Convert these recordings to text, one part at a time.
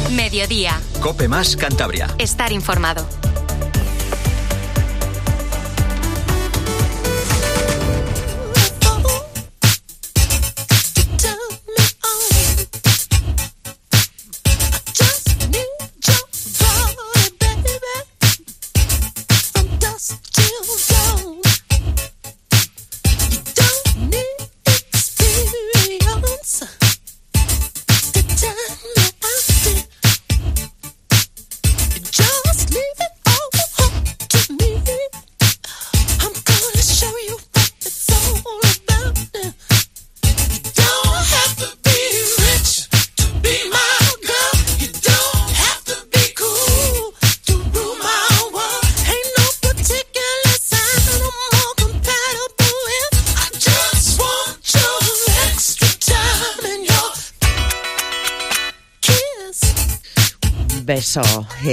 Mediodía. COPE más Cantabria. Estar informado. Beso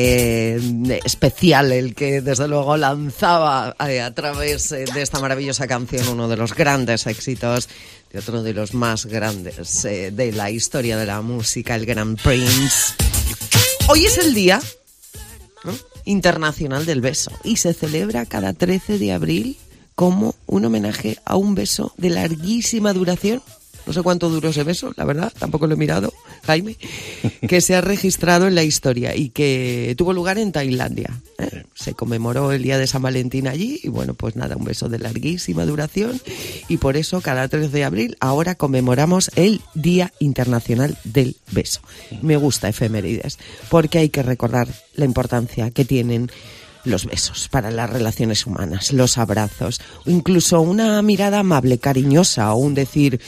especial, el que desde luego lanzaba a través de esta maravillosa canción uno de los grandes éxitos de otro de los más grandes de la historia de la música, el gran Prince. Hoy es el Día, ¿no?, Internacional del Beso y se celebra cada 13 de abril como un homenaje a un beso de larguísima duración. No sé cuánto duró ese beso, la verdad, tampoco lo he mirado, Jaime, que se ha registrado en la historia y que tuvo lugar en Tailandia. Se conmemoró el día de San Valentín allí y bueno, pues nada, un beso de larguísima duración y por eso cada 3 de abril ahora conmemoramos el Día Internacional del Beso. Me gusta efemérides porque hay que recordar la importancia que tienen los besos para las relaciones humanas, los abrazos, o incluso una mirada amable, cariñosa, o un decir,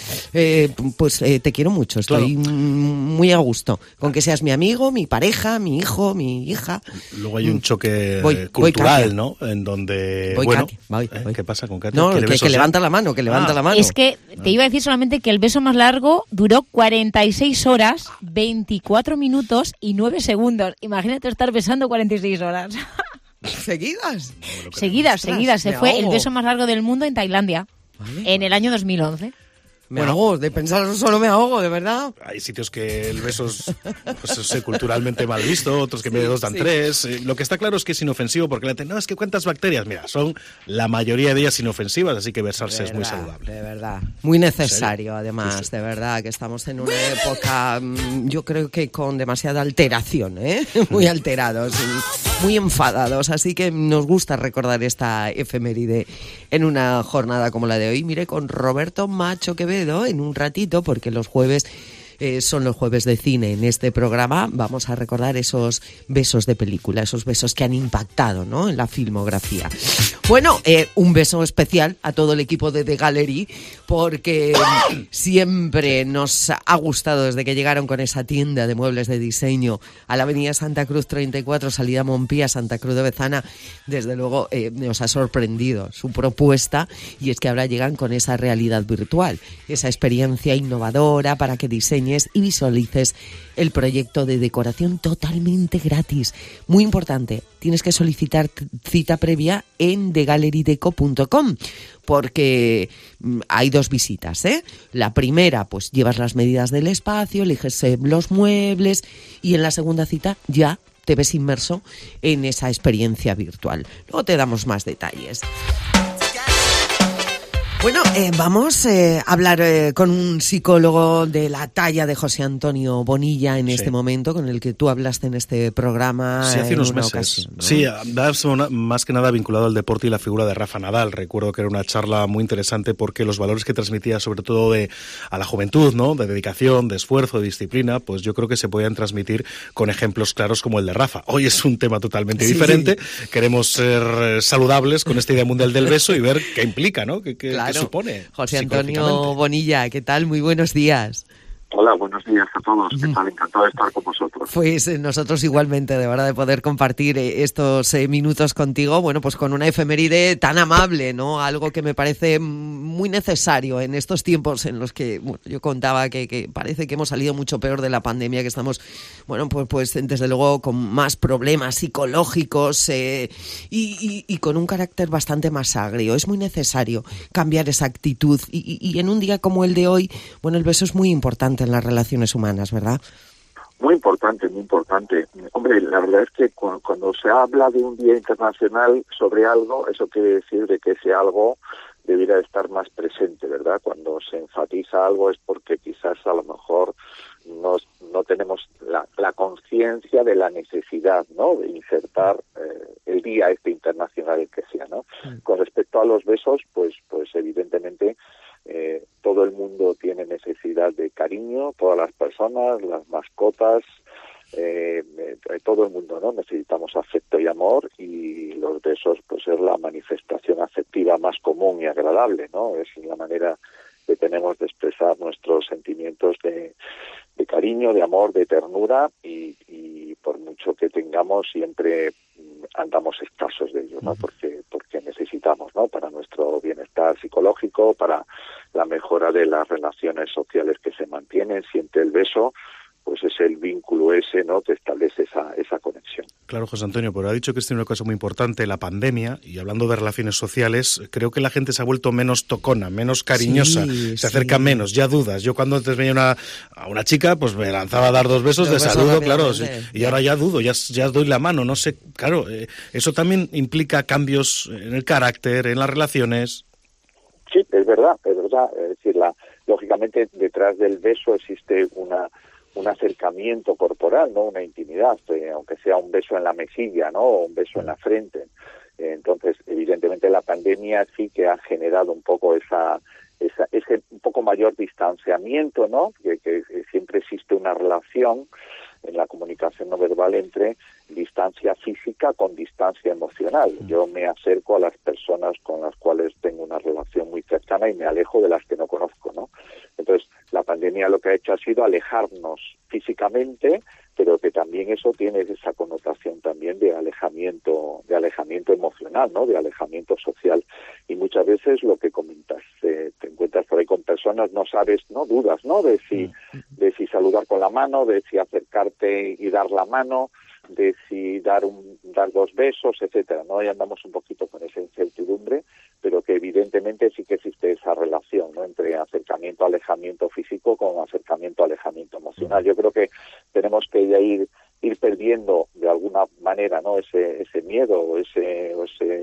te quiero mucho, estoy muy a gusto, con que seas mi amigo, mi pareja, mi hijo, mi hija. Luego hay un choque cultural, ¿no? En donde, voy. ¿Qué pasa con Katia? No, que levanta la mano, la mano. Es que te iba a decir solamente que el beso más largo duró 46 horas, 24 minutos y 9 segundos. Imagínate estar besando 46 horas. ¿Seguidas? Seguidas. Se fue el beso más largo del mundo en Tailandia, en el año 2011. Me ahogo, de pensarlo solo me ahogo, de verdad. Hay sitios que el beso es culturalmente mal visto, otros que medio dan 3. Lo que está claro es que es inofensivo porque la gente, no, es que cuántas bacterias. Mira, son la mayoría de ellas inofensivas, así que besarse es muy saludable. De verdad. Muy necesario, además, sí. De verdad, que estamos en una época, yo creo que con demasiada alteración, muy alterados, muy enfadados, así que nos gusta recordar esta efeméride en una jornada como la de hoy. Mire, con Roberto Macho Quevedo, en un ratito, porque los jueves son los jueves de cine. En este programa vamos a recordar esos besos de película, esos besos que han impactado, ¿no?, en la filmografía. Bueno, un beso especial a todo el equipo de The Gallery, porque siempre nos ha gustado desde que llegaron con esa tienda de muebles de diseño a la avenida Santa Cruz 34, salida Montpía, Santa Cruz de Bezana. Desde luego nos ha sorprendido su propuesta, y es que ahora llegan con esa realidad virtual, esa experiencia innovadora para que diseñes y visualices el proyecto de decoración totalmente gratis. Muy importante, tienes que solicitar cita previa en thegallerydeco.com, porque hay 2 visitas, La primera, pues llevas las medidas del espacio, eliges los muebles, y en la segunda cita ya te ves inmerso en esa experiencia virtual. Luego te damos más detalles. Bueno, vamos a hablar con un psicólogo de la talla de José Antonio Bonilla en este momento, con el que tú hablaste en este programa. Sí, hace unos meses. Ocasión, ¿no? Sí, más que nada vinculado al deporte y la figura de Rafa Nadal. Recuerdo que era una charla muy interesante porque los valores que transmitía, sobre todo a la juventud, ¿no?, de dedicación, de esfuerzo, de disciplina, pues yo creo que se podían transmitir con ejemplos claros como el de Rafa. Hoy es un tema totalmente diferente. Sí. Queremos ser saludables con esta idea mundial del beso y ver qué implica, ¿no? ¿Qué supone? José Antonio Bonilla, ¿qué tal? Muy buenos días. Hola, buenos días a todos. ¿Qué tal? Encantado de estar con vosotros. Pues nosotros igualmente, de verdad, de poder compartir estos minutos contigo, bueno, pues con una efeméride tan amable, ¿no? Algo que me parece muy necesario en estos tiempos en los que, bueno, yo contaba que parece que hemos salido mucho peor de la pandemia, que estamos, bueno, pues desde luego con más problemas psicológicos y con un carácter bastante más agrio. Es muy necesario cambiar esa actitud y en un día como el de hoy, bueno, el beso es muy importante en las relaciones humanas, ¿verdad? Muy importante, muy importante. Hombre, la verdad es que cuando se habla de un Día Internacional sobre algo, eso quiere decir de que ese algo debiera estar más presente, ¿verdad? Cuando se enfatiza algo es porque quizás a lo mejor no tenemos la conciencia de la necesidad, ¿no?, de insertar el día internacional que sea, ¿no? Con respecto a los besos, pues evidentemente todo el mundo tiene necesidad de cariño, todas las personas, las mascotas, todo el mundo, ¿no? Necesitamos afecto y amor, y los besos pues es la manifestación afectiva más común y agradable, ¿no? Es la manera que tenemos de expresar nuestros sentimientos de cariño, de amor, de ternura, y por mucho que tengamos siempre andamos escasos de ello, ¿no? Porque necesitamos, ¿no?, para nuestro bienestar psicológico, para la mejora de las relaciones sociales que se mantienen. Siempre el beso pues es el vínculo ese, ¿no?, que establece esa conexión. Claro, José Antonio, pero ha dicho que es una cosa muy importante, la pandemia, y hablando de relaciones sociales, creo que la gente se ha vuelto menos tocona, menos cariñosa, se acerca menos, ya dudas. Yo cuando antes veía a una chica, pues me lanzaba a dar 2 besos de saludo, claro, sí, y ahora ya dudo, ya doy la mano, no sé, claro, eso también implica cambios en el carácter, en las relaciones. Sí, es verdad, es decir, lógicamente detrás del beso existe un acercamiento corporal, ¿no?, una intimidad, aunque sea un beso en la mejilla, ¿no?, o un beso en la frente. Entonces, evidentemente la pandemia sí que ha generado un poco ese un poco mayor distanciamiento, ¿no?, que siempre existe una relación en la comunicación no verbal entre distancia física con distancia emocional. Yo me acerco a las personas con las cuales tengo una relación muy cercana y me alejo de las que no conozco, ¿no? Entonces, la pandemia lo que ha hecho ha sido alejarnos físicamente, pero que también eso tiene esa connotación también de alejamiento emocional, ¿no?, de alejamiento social. Y muchas veces lo que comentas, te encuentras por ahí con personas, no sabes, no dudas, ¿no?, de si saludar con la mano, de si acercarte y dar la mano, de si dar 2 besos, etcétera, ¿no? Y andamos un poquito con esa incertidumbre, pero que evidentemente sí que existe esa relación, ¿no?, entre acercamiento, alejamiento físico con acercamiento, alejamiento emocional. Yo creo que tenemos que ya ir perdiendo de alguna manera, ¿no?, ese miedo o ese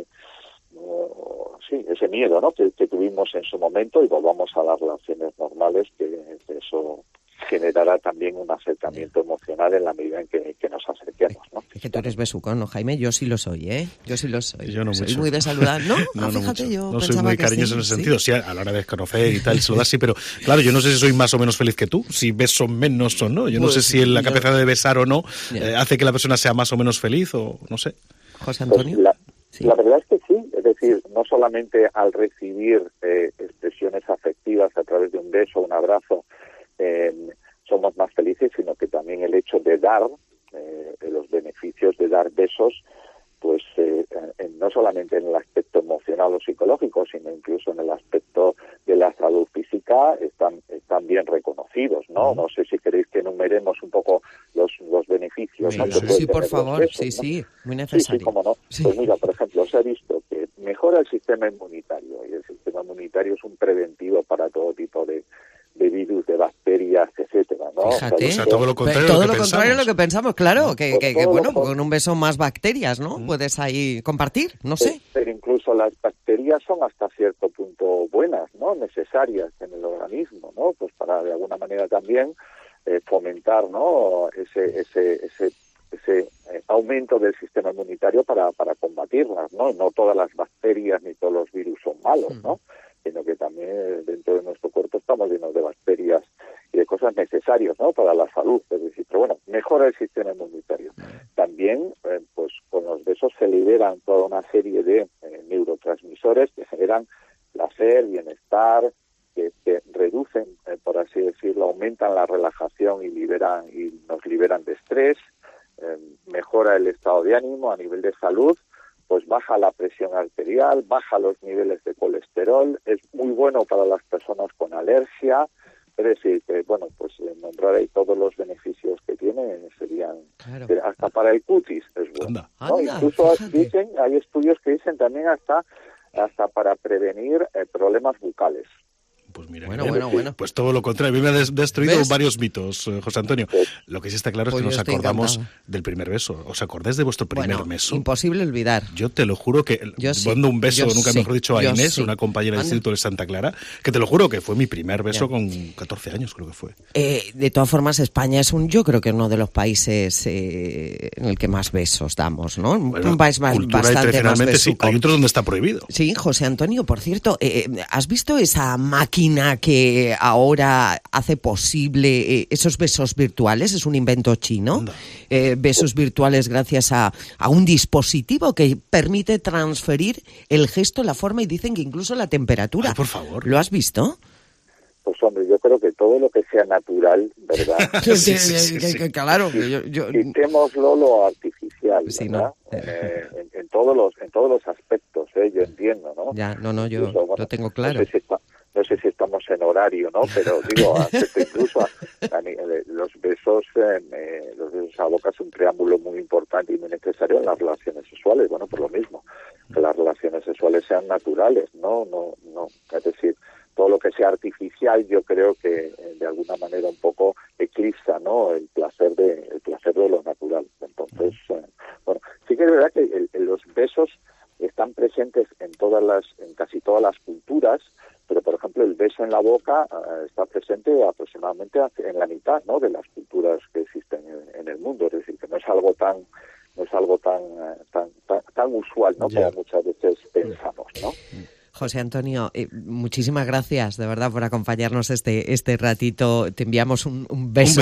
miedo, ¿no?, que tuvimos en su momento, y volvamos a las relaciones normales, que eso generará también un acercamiento emocional en la medida en que nos acerquemos, ¿no? Es que tú eres besucón, ¿no, Jaime? Yo sí lo soy, ¿eh? Yo sí lo soy. Yo no soy mucho. muy de saludar, ¿no? No, Fíjate, mucho. yo no soy muy cariñoso en ese sentido. Sí, a la hora de conocer y tal, saludar sí, pero claro, yo no sé si soy más o menos feliz que tú, si beso menos o no. Yo no sé si la capacidad de besar o no hace que la persona sea más o menos feliz, o no sé. José Antonio. Pues la verdad es que sí, es decir, no solamente al recibir expresiones afectivas a través de un beso, un abrazo, somos más felices, sino que también el hecho de dar, los beneficios de dar besos, pues no solamente en el aspecto emocional o psicológico, sino incluso en el aspecto de la salud física, están bien reconocidos, ¿no? No sé si queréis que enumeremos un poco los beneficios, ¿no? Sí, por favor, besos, ¿no? Sí, muy necesario. Sí, cómo no. Sí. Pues mira, por ejemplo, se ha visto que mejora el sistema inmunitario, y el sistema inmunitario es un preventivo para todo tipo de virus, de bacterias, etcétera, ¿no? Fíjate, o sea, todo lo contrario, de lo que pensamos, claro, que bueno, con un beso más bacterias, ¿no? Puedes ahí compartir, no sé. Pero incluso las bacterias son hasta cierto punto buenas, ¿no?, necesarias en el organismo, ¿no?, pues para de alguna manera también fomentar, ¿no?, ese aumento del sistema inmunitario para combatirlas, ¿no? No todas las bacterias ni todos los virus son malos, ¿no?, sino que también dentro de nuestro cuerpo estamos llenos de bacterias y de cosas necesarias, ¿no?, para la salud. Es decir, pero bueno, mejora el sistema inmunitario. También, pues con los besos se liberan toda una serie de neurotransmisores que generan placer, bienestar, que reducen, por así decirlo, aumentan la relajación y nos liberan de estrés, mejora el estado de ánimo a nivel de salud, pues baja la presión arterial, baja los niveles de colesterol, es muy bueno para las personas con alergia. Es decir, que bueno, pues nombrar ahí todos los beneficios que tiene serían, claro, hasta para el cutis es bueno, ¿no? Incluso hay estudios que dicen también hasta para prevenir problemas bucales. Pues mira, bueno. Pues todo lo contrario. A mí me ha destruido varios mitos, José Antonio. Lo que sí está claro es que nos acordamos del primer beso. ¿Os acordáis de vuestro primer beso? Imposible olvidar. Yo te lo juro que, dando un beso, nunca mejor dicho, a Inés, una compañera del Instituto de Santa Clara, que te lo juro que fue mi primer beso con 14 años, creo que fue. De todas formas, España es yo creo que uno de los países en el que más besos damos, ¿no? Bueno, un país bastante más besuco. Sí, hay otros donde está prohibido. Sí, José Antonio, por cierto, ¿has visto esa máquina que ahora hace posible esos besos virtuales? Es un invento chino. Besos virtuales gracias a un dispositivo que permite transferir el gesto, la forma y dicen que incluso la temperatura. Ay, por favor. ¿Lo has visto? Pues hombre, yo creo que todo lo que sea natural, ¿verdad? Claro. Quitémoslo lo artificial, ¿verdad? Sí, ¿no? En todos los aspectos, yo entiendo, ¿no? Ya, yo incluso, lo tengo claro. No sé si estamos en horario, ¿no? Pero digo, incluso los besos a boca es un preámbulo muy importante y muy necesario en las relaciones sexuales. Bueno, por lo mismo, que las relaciones sexuales sean naturales, no, es decir, todo lo que sea artificial, yo creo que de alguna manera un poco eclipsa, ¿no? el placer de lo natural. Entonces, bueno, sí que es verdad que los besos están presentes en casi todas las culturas, pero por ejemplo el beso en la boca está presente aproximadamente en la mitad, ¿no? de las culturas que existen en el mundo, es decir, que no es algo tan usual, ¿no? Como muchas veces pensamos, ¿no? José Antonio, muchísimas gracias, de verdad, por acompañarnos este ratito. Te enviamos un beso,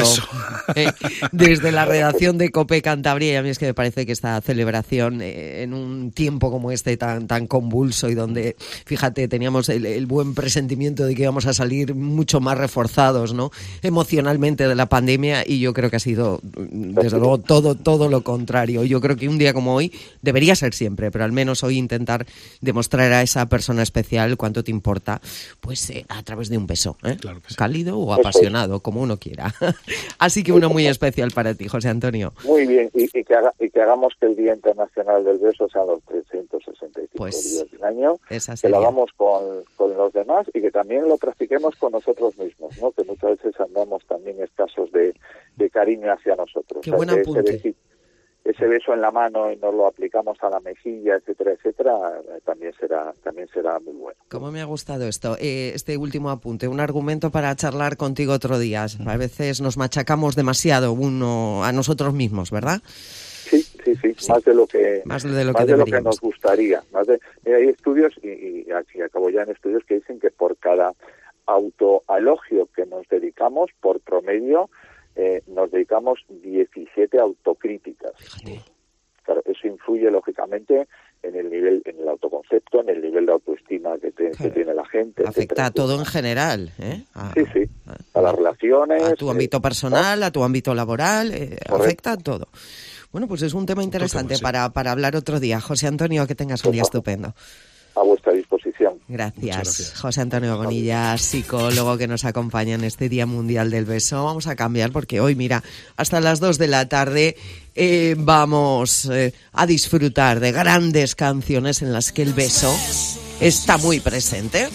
desde la redacción de COPE Cantabria. Y a mí es que me parece que esta celebración, en un tiempo como este tan convulso y donde, fíjate, teníamos el buen presentimiento de que íbamos a salir mucho más reforzados, ¿no? emocionalmente de la pandemia, y yo creo que ha sido, desde luego, todo lo contrario. Yo creo que un día como hoy debería ser siempre, pero al menos hoy intentar demostrar a esa persona especial cuánto te importa, pues a través de un beso, Claro que sí. Cálido o apasionado, como uno quiera. Así que uno muy especial para ti, José Antonio. Muy bien, y que hagamos que el Día Internacional del Beso sea los 365 días del año, que lo hagamos con los demás y que también lo practiquemos con nosotros mismos, ¿no? Que muchas veces andamos también escasos de cariño hacia nosotros. Qué buen apunte. Ese beso en la mano y nos lo aplicamos a la mejilla, etcétera, también será muy bueno. ¿Cómo me ha gustado esto? Este último apunte, un argumento para charlar contigo otro día. A veces nos machacamos demasiado uno a nosotros mismos, ¿verdad? Sí. Más de lo que nos gustaría. Hay estudios, y aquí acabo ya en estudios que dicen que por cada autoalogio que nos dedicamos, por promedio, nos dedicamos 17 autocríticas. Claro, eso influye lógicamente en el autoconcepto, en el nivel de autoestima que tiene la gente. Afecta a todo en general, Sí. A las relaciones. A tu ámbito personal, a tu ámbito laboral, afecta a todo. Bueno, pues es un tema interesante para hablar otro día. José Antonio, que tengas un día estupendo. A vuestra disposición. Gracias. José Antonio Bonilla, psicólogo que nos acompaña en este Día Mundial del Beso. Vamos a cambiar porque hoy, mira, hasta las 2 de la tarde vamos a disfrutar de grandes canciones en las que el beso está muy presente.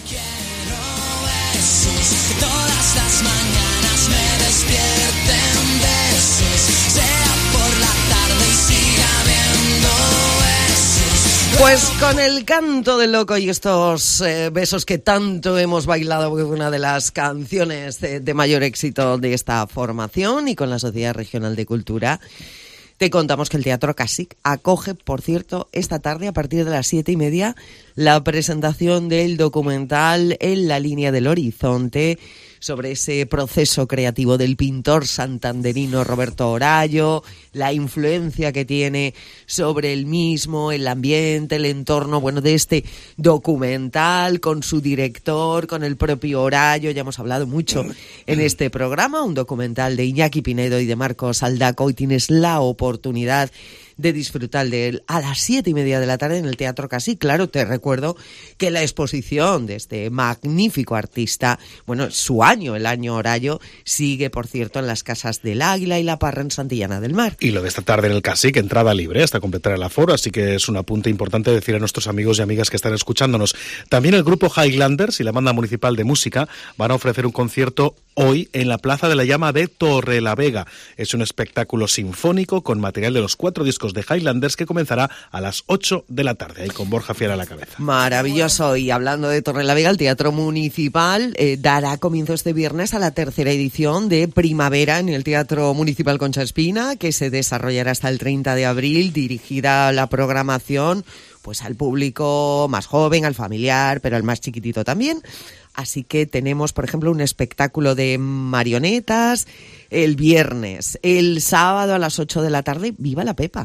Todas las mañanas me despierten besos, sea por la tarde y siga habiendo besos. Pues con el canto del loco y estos besos que tanto hemos bailado, porque fue una de las canciones de mayor éxito de esta formación, y con la Sociedad Regional de Cultura, te contamos que el Teatro Casic acoge, por cierto, esta tarde a partir de las 7:30 la presentación del documental En la línea del horizonte, sobre ese proceso creativo del pintor santanderino Roberto Orallo, la influencia que tiene sobre el mismo, el ambiente, el entorno, bueno, de este documental, con su director, con el propio Orallo. Ya hemos hablado mucho en este programa, un documental de Iñaki Pinedo y de Marcos Aldaco. Hoy tienes la oportunidad de disfrutar de él a las 7:30 de la tarde en el Teatro Casi. Claro, te recuerdo que la exposición de este magnífico artista, bueno, su año, el año Horayo, sigue, por cierto, en las Casas del Águila y La Parra en Santillana del Mar. Y lo de esta tarde en el Casic, entrada libre hasta completar el aforo, así que es un apunte importante decir a nuestros amigos y amigas que están escuchándonos. También el grupo Highlanders y la Banda Municipal de Música van a ofrecer un concierto hoy en la Plaza de la Llama de Torrelavega. Es un espectáculo sinfónico con material de los 4 discos de Highlanders que comenzará a las 8 de la tarde, ahí con Borja Fiera a la cabeza. Maravilloso. Y hablando de Torrelavega, el Teatro Municipal dará comienzo este viernes a la 3ª edición de Primavera en el Teatro Municipal Concha Espina, que se desarrollará hasta el 30 de abril, dirigida a la programación pues al público más joven, al familiar, pero al más chiquitito también. Así que tenemos, por ejemplo, un espectáculo de marionetas el viernes. El sábado a las 8 de la tarde, Viva la Pepa,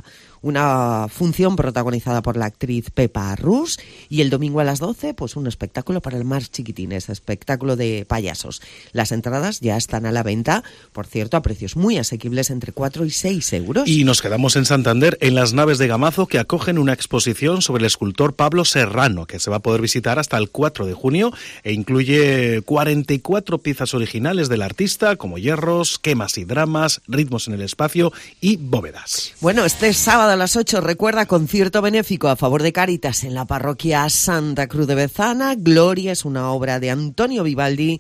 una función protagonizada por la actriz Pepa Rus. Y el domingo a las 12, pues un espectáculo para el más chiquitín, ese espectáculo de payasos. Las entradas ya están a la venta, por cierto, a precios muy asequibles, entre 4 y 6 euros. Y nos quedamos en Santander, en las Naves de Gamazo, que acogen una exposición sobre el escultor Pablo Serrano, que se va a poder visitar hasta el 4 de junio e incluye 44 piezas originales del artista, como hierros, quemas y dramas, ritmos en el espacio y bóvedas. Bueno, este sábado a las 8, recuerda, concierto benéfico a favor de Cáritas en la parroquia Santa Cruz de Bezana. Gloria es una obra de Antonio Vivaldi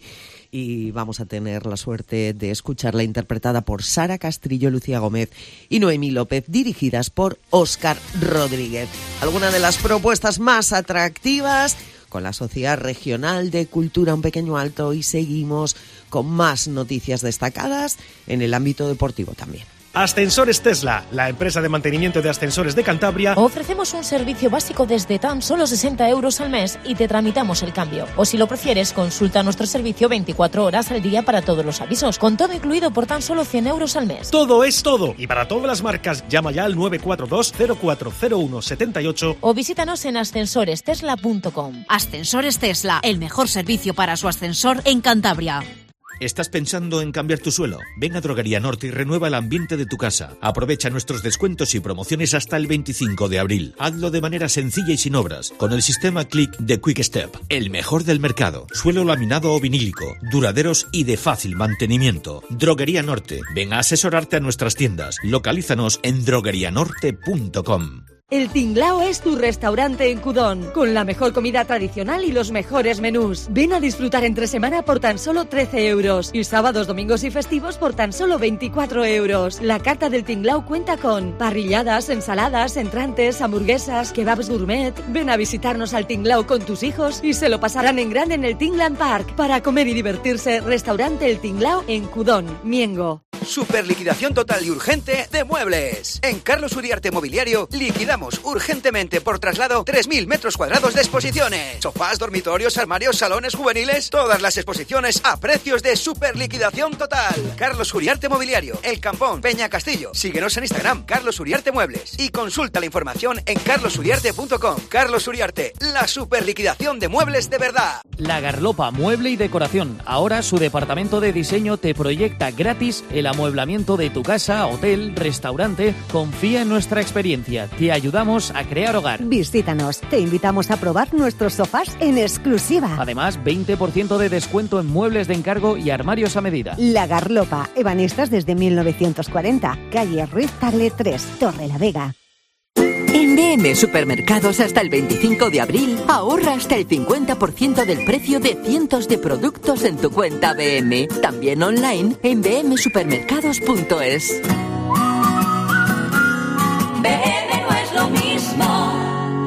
y vamos a tener la suerte de escucharla interpretada por Sara Castrillo, Lucía Gómez y Noemí López, dirigidas por Óscar Rodríguez. Algunas de las propuestas más atractivas con la Sociedad Regional de Cultura Un Pequeño Alto, y seguimos con más noticias destacadas en el ámbito deportivo también. Ascensores Tesla, la empresa de mantenimiento de ascensores de Cantabria. Ofrecemos un servicio básico desde tan solo 60 euros al mes y te tramitamos el cambio. O si lo prefieres, consulta nuestro servicio 24 horas al día para todos los avisos, con todo incluido por tan solo 100 euros al mes. Todo es todo. Y para todas las marcas, llama ya al 942-040178 o visítanos en ascensorestesla.com. Ascensores Tesla, el mejor servicio para su ascensor en Cantabria. ¿Estás pensando en cambiar tu suelo? Ven a Droguería Norte y renueva el ambiente de tu casa. Aprovecha nuestros descuentos y promociones hasta el 25 de abril. Hazlo de manera sencilla y sin obras, con el sistema Click de Quick Step, el mejor del mercado. Suelo laminado o vinílico, duraderos y de fácil mantenimiento. Droguería Norte. Ven a asesorarte a nuestras tiendas. Localízanos en droguerianorte.com. El Tinglao es tu restaurante en Cudón, con la mejor comida tradicional y los mejores menús. Ven a disfrutar entre semana por tan solo 13 euros y sábados, domingos y festivos por tan solo 24 euros. La carta del Tinglao cuenta con parrilladas, ensaladas, entrantes, hamburguesas, kebabs gourmet. Ven a visitarnos al Tinglao con tus hijos y se lo pasarán en grande en el Tingland Park. Para comer y divertirse, restaurante El Tinglao en Cudón, Miengo. Super liquidación total y urgente de muebles. En Carlos Uriarte Mobiliario liquidamos urgentemente por traslado 3.000 metros cuadrados de exposiciones. Sofás, dormitorios, armarios, salones juveniles. Todas las exposiciones a precios de super liquidación total. Carlos Uriarte Mobiliario, El Campón, Peña Castillo. Síguenos en Instagram, Carlos Uriarte Muebles. Y consulta la información en carlosuriarte.com. Carlos Uriarte, la super liquidación de muebles de verdad. La Garlopa Mueble y Decoración. Ahora su departamento de diseño te proyecta gratis el amueblamiento de tu casa, hotel, restaurante. Confía en nuestra experiencia. Te ayudamos a crear hogar. Visítanos. Te invitamos a probar nuestros sofás en exclusiva. Además, 20% de descuento en muebles de encargo y armarios a medida. La Garlopa. Ebanistas desde 1940. Calle Ruiz Tagle 3, Torrelavega. En BM Supermercados hasta el 25 de abril ahorra hasta el 50% del precio de cientos de productos en tu cuenta BM. También online en bmsupermercados.es. BM no es lo mismo.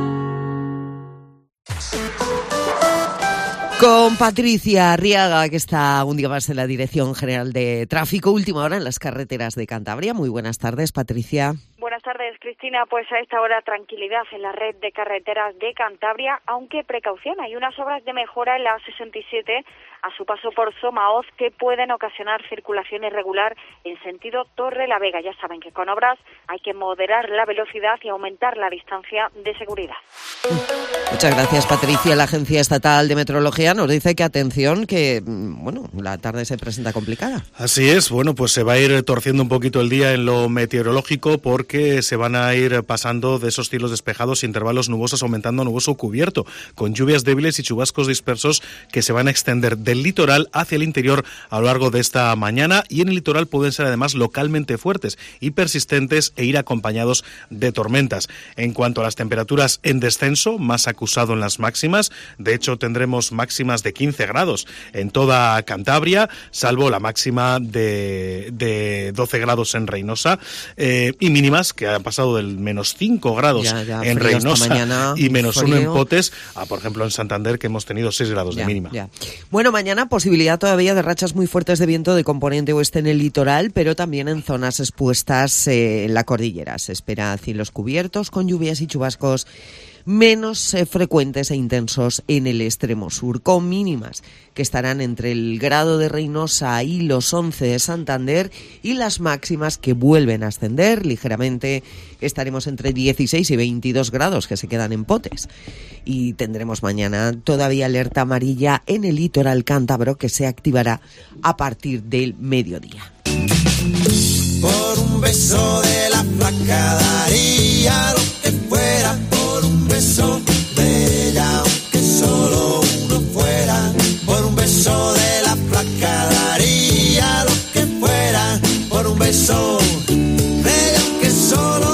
Con Patricia Arriaga, que está un día más en la Dirección General de Tráfico, última hora en las carreteras de Cantabria. Muy buenas tardes, Patricia. Buenas tardes, Cristina. Pues a esta hora tranquilidad en la red de carreteras de Cantabria, aunque precaución, hay unas obras de mejora en la A67 a su paso por Somaoz que pueden ocasionar circulación irregular en sentido Torrelavega. Ya saben que con obras hay que moderar la velocidad y aumentar la distancia de seguridad. Muchas gracias, Patricia. La Agencia Estatal de Meteorología nos dice que atención, que bueno, la tarde se presenta complicada. Así es, bueno, pues se va a ir torciendo un poquito el día en lo meteorológico porque se van van a ir pasando de esos cielos despejados, intervalos nubosos, aumentando a nuboso cubierto, con lluvias débiles y chubascos dispersos que se van a extender del litoral hacia el interior a lo largo de esta mañana, y en el litoral pueden ser además localmente fuertes y persistentes e ir acompañados de tormentas. En cuanto a las temperaturas en descenso, más acusado en las máximas. De hecho, tendremos máximas de 15 grados en toda Cantabria, salvo la máxima de 12 grados en Reynosa, y mínimas que han pasado del menos 5 grados en Reynosa y menos 1 en Potes, a por ejemplo en Santander, que hemos tenido 6 grados de mínima. Bueno, mañana posibilidad todavía de rachas muy fuertes de viento de componente oeste en el litoral, pero también en zonas expuestas en la cordillera. Se espera cielos cubiertos con lluvias y chubascos menos frecuentes e intensos en el extremo sur, con mínimas que estarán entre el grado de Reynosa y los 11 de Santander, y las máximas que vuelven a ascender ligeramente. Estaremos entre 16 y 22 grados, que se quedan en Potes. Y tendremos mañana todavía alerta amarilla en el litoral cántabro, que se activará a partir del mediodía. Por un beso de la flaca daría lo que fuera, por un beso de ella, aunque solo uno fuera, por un beso de la flaca daría lo que fuera, por un beso de ella, aunque solo.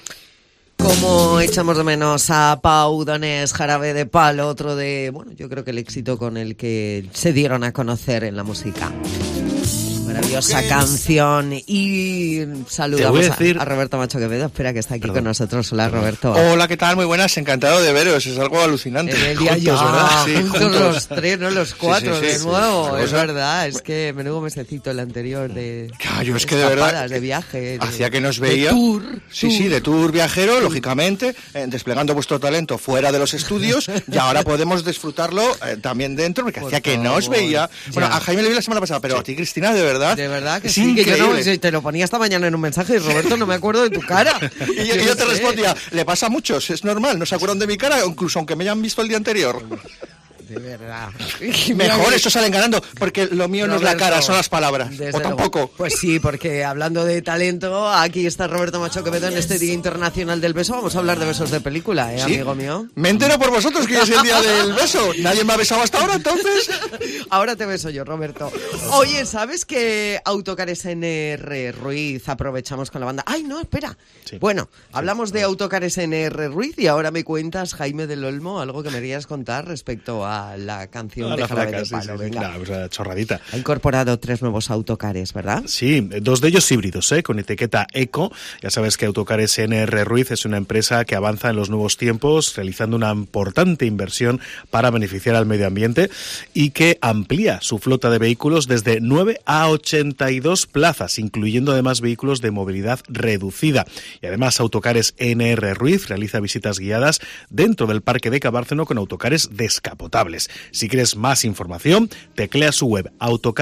Como echamos de menos a Pau Donés, Jarabe de Palo, otro de, bueno, yo creo que el éxito con el que se dieron a conocer en la música. Maravillosa canción. Y saludamos a Roberto Macho Quevedo. Espera, que está aquí con nosotros. Hola, Roberto. Hola, ¿qué tal? Muy buenas, encantado de veros. Es algo alucinante. En el día juntos, ¿verdad? Sí, juntos los tres, no los cuatro, sí, de nuevo. Es verdad, es que menudo mesecito el anterior de yo es que de verdad de viaje. Hacía que nos veía. De tour. Sí, de tour viajero, lógicamente, desplegando vuestro talento fuera de los estudios, y ahora podemos disfrutarlo también dentro, porque hacía que no os veía. Bueno, a Jaime le vi la semana pasada, pero a ti, Cristina, de verdad. De verdad que sí, que yo no, te lo ponía esta mañana en un mensaje y Roberto, no me acuerdo de tu cara. y yo te respondía, le pasa a muchos, es normal, no se acuerdan de mi cara, incluso aunque me hayan visto el día anterior. De verdad. Mejor, eso salen ganando, porque lo mío no es la cara, son las palabras. O tampoco. Luego. Pues sí, porque hablando de talento, aquí está Roberto Macho Quevedo en este Día Internacional del Beso. Vamos a hablar de besos de película, ¿sí? Amigo mío. Me entero por vosotros que es el Día del Beso. Nadie me ha besado hasta ahora, entonces. Ahora te beso yo, Roberto. Oye, ¿sabes que Autocares NR Ruiz, aprovechamos con la banda? ¡Ay, no, espera! Sí. Bueno, hablamos de Autocares NR Ruiz y ahora me cuentas, Jaime del Olmo, algo que me querías contar respecto a la canción de Jarabe de Palo. Venga. Pues chorradita. Ha incorporado 3 nuevos autocares, ¿verdad? Sí, 2 de ellos híbridos, con etiqueta Eco. Ya sabes que Autocares NR Ruiz es una empresa que avanza en los nuevos tiempos, realizando una importante inversión para beneficiar al medio ambiente y que amplía su flota de vehículos desde 9 a 82 plazas, incluyendo además vehículos de movilidad reducida. Y además Autocares NR Ruiz realiza visitas guiadas dentro del Parque de Cabárceno con autocares descapotables. Si quieres más información, teclea su web